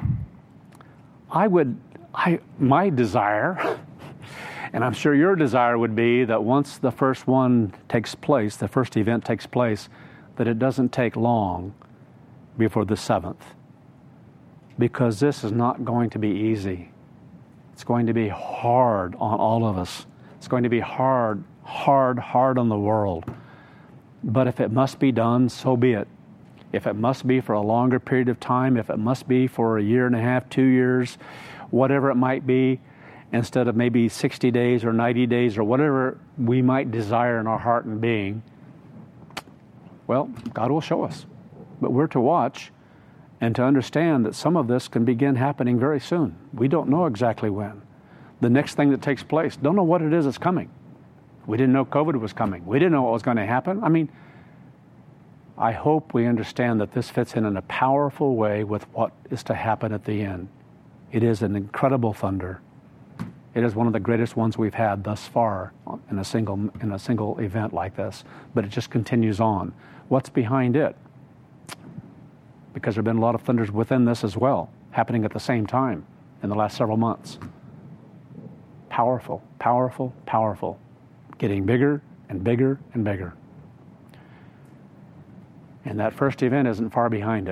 my desire, and I'm sure your desire would be that once the first one takes place, the first event takes place, that it doesn't take long before the 7th, because this is not going to be easy. It's going to be hard on all of us. It's going to be hard on the world. But if it must be done, so be it. If it must be for a longer period of time, if it must be for 1.5 years, 2 years, whatever it might be, instead of maybe 60 days or 90 days or whatever we might desire in our heart and being, well, God will show us. But we're to watch and to understand that some of this can begin happening very soon. We don't know exactly when. The next thing that takes place, don't know what it is that's coming. We didn't know COVID was coming. We didn't know what was going to happen. I mean, I hope we understand that this fits in a powerful way with what is to happen at the end. It is an incredible thunder. It is one of the greatest ones we've had thus far in a single event like this. But it just continues on. What's behind it? Because there have been a lot of thunders within this as well, happening at the same time in the last several months. Powerful, powerful, powerful. Getting bigger and bigger and bigger. And that first event isn't far behind it.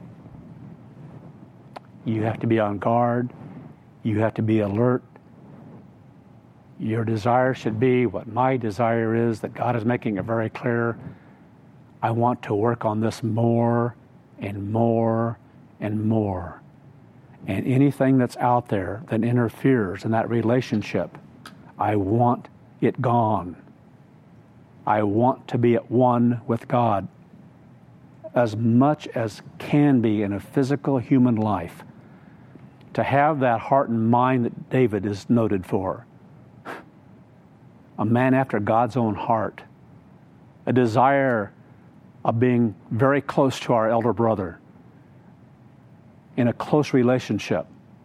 You have to be on guard. You have to be alert. Your desire should be what my desire is, that God is making it very clear. I want to work on this more and more and more. And anything that's out there that interferes in that relationship, I want it gone. I want to be at one with God as much as can be in a physical human life. To have that heart and mind that David is noted for. A man after God's own heart. A desire of being very close to our elder brother. In a close relationship.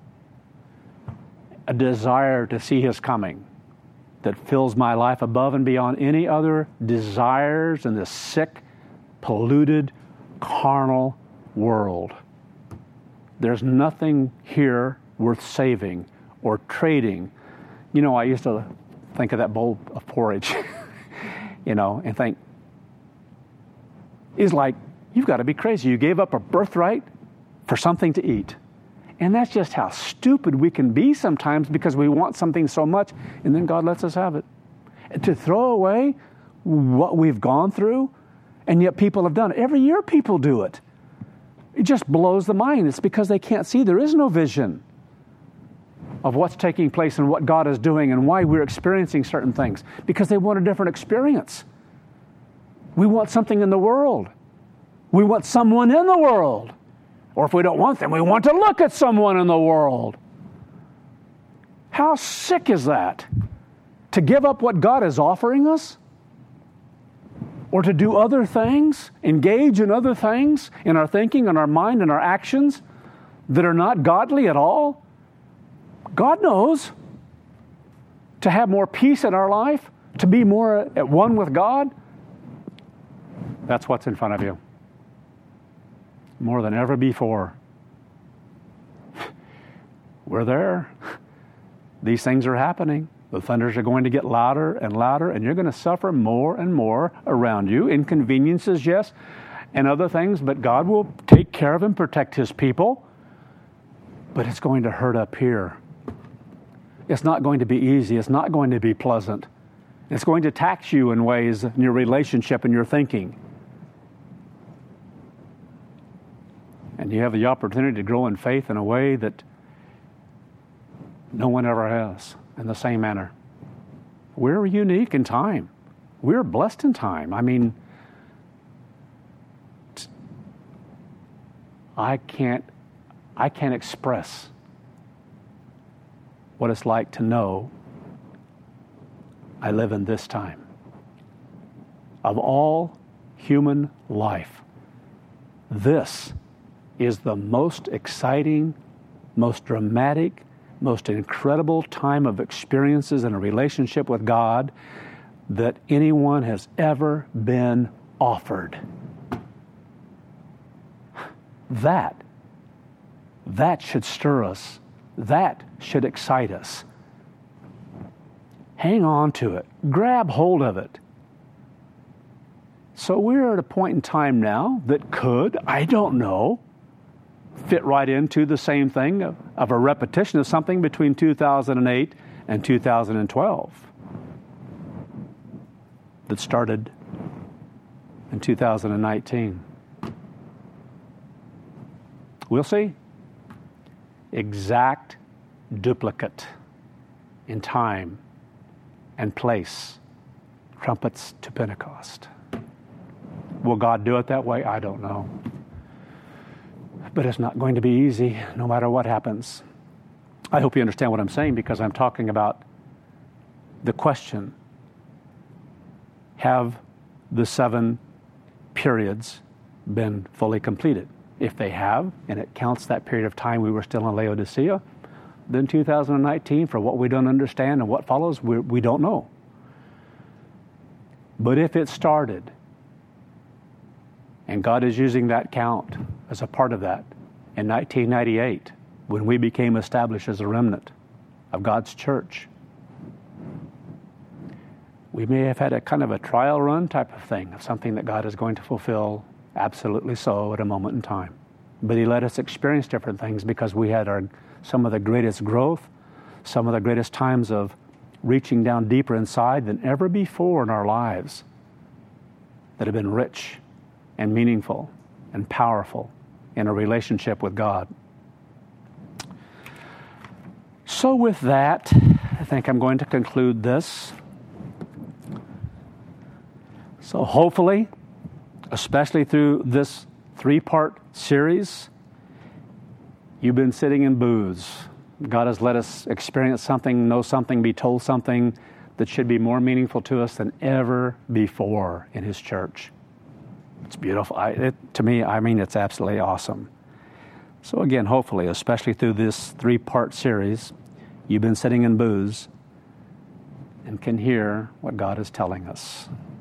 A desire to see his coming. That fills my life above and beyond any other desires in this sick, polluted, carnal world. There's nothing here worth saving or trading. You know, I used to think of that bowl of porridge, and think, it's like, you've got to be crazy. You gave up a birthright for something to eat. And that's just how stupid we can be sometimes, because we want something so much, and then God lets us have it. And to throw away what we've gone through, and yet people have done it. Every year people do it. It just blows the mind. It's because they can't see. There is no vision of what's taking place and what God is doing and why we're experiencing certain things, because they want a different experience. We want something in the world. We want someone in the world. Or if we don't want them, we want to look at someone in the world. How sick is that? To give up what God is offering us? or to do other things, engage in other things in our thinking, in our mind, in our actions that are not godly at all? God knows. To have more peace in our life, to be more at one with God, that's what's in front of you. More than ever before. We're there. These things are happening. The thunders are going to get louder and louder, and you're going to suffer more and more around you. Inconveniences, yes, and other things, but God will take care of and protect His people. But it's going to hurt up here. It's not going to be easy. It's not going to be pleasant. It's going to tax you in ways in your relationship and your thinking. And you have the opportunity to grow in faith in a way that no one ever has in the same manner. We're unique in time. We're blessed in time. I mean, I can't express what it's like to know I live in this time. Of all human life, this is the most exciting, most dramatic, most incredible time of experiences in a relationship with God that anyone has ever been offered. That should stir us. That should excite us. Hang on to it. Grab hold of it. So we're at a point in time now that could, I don't know, fit right into the same thing of a repetition of something between 2008 and 2012 that started in 2019. We'll see. Exact duplicate in time and place. Trumpets to Pentecost. Will God do it that way? I don't know. But it's not going to be easy no matter what happens. I hope you understand what I'm saying because I'm talking about the question. Have the 7 periods been fully completed? If they have, and it counts that period of time we were still in Laodicea, then 2019, for what we don't understand and what follows, we don't know. But if it started, and God is using that count as a part of that, in 1998, when we became established as a remnant of God's church, we may have had a kind of a trial run type of thing, of something that God is going to fulfill absolutely so at a moment in time. But He let us experience different things because we had some of the greatest growth, some of the greatest times of reaching down deeper inside than ever before in our lives that have been rich and meaningful and powerful in a relationship with God. So with that, I think I'm going to conclude this. So hopefully, especially through this 3-part series, you've been sitting in booths. God has let us experience something, know something, be told something that should be more meaningful to us than ever before in His church. It's beautiful. To me, it's absolutely awesome. So again, hopefully, especially through this 3-part series, you've been sitting in booths and can hear what God is telling us.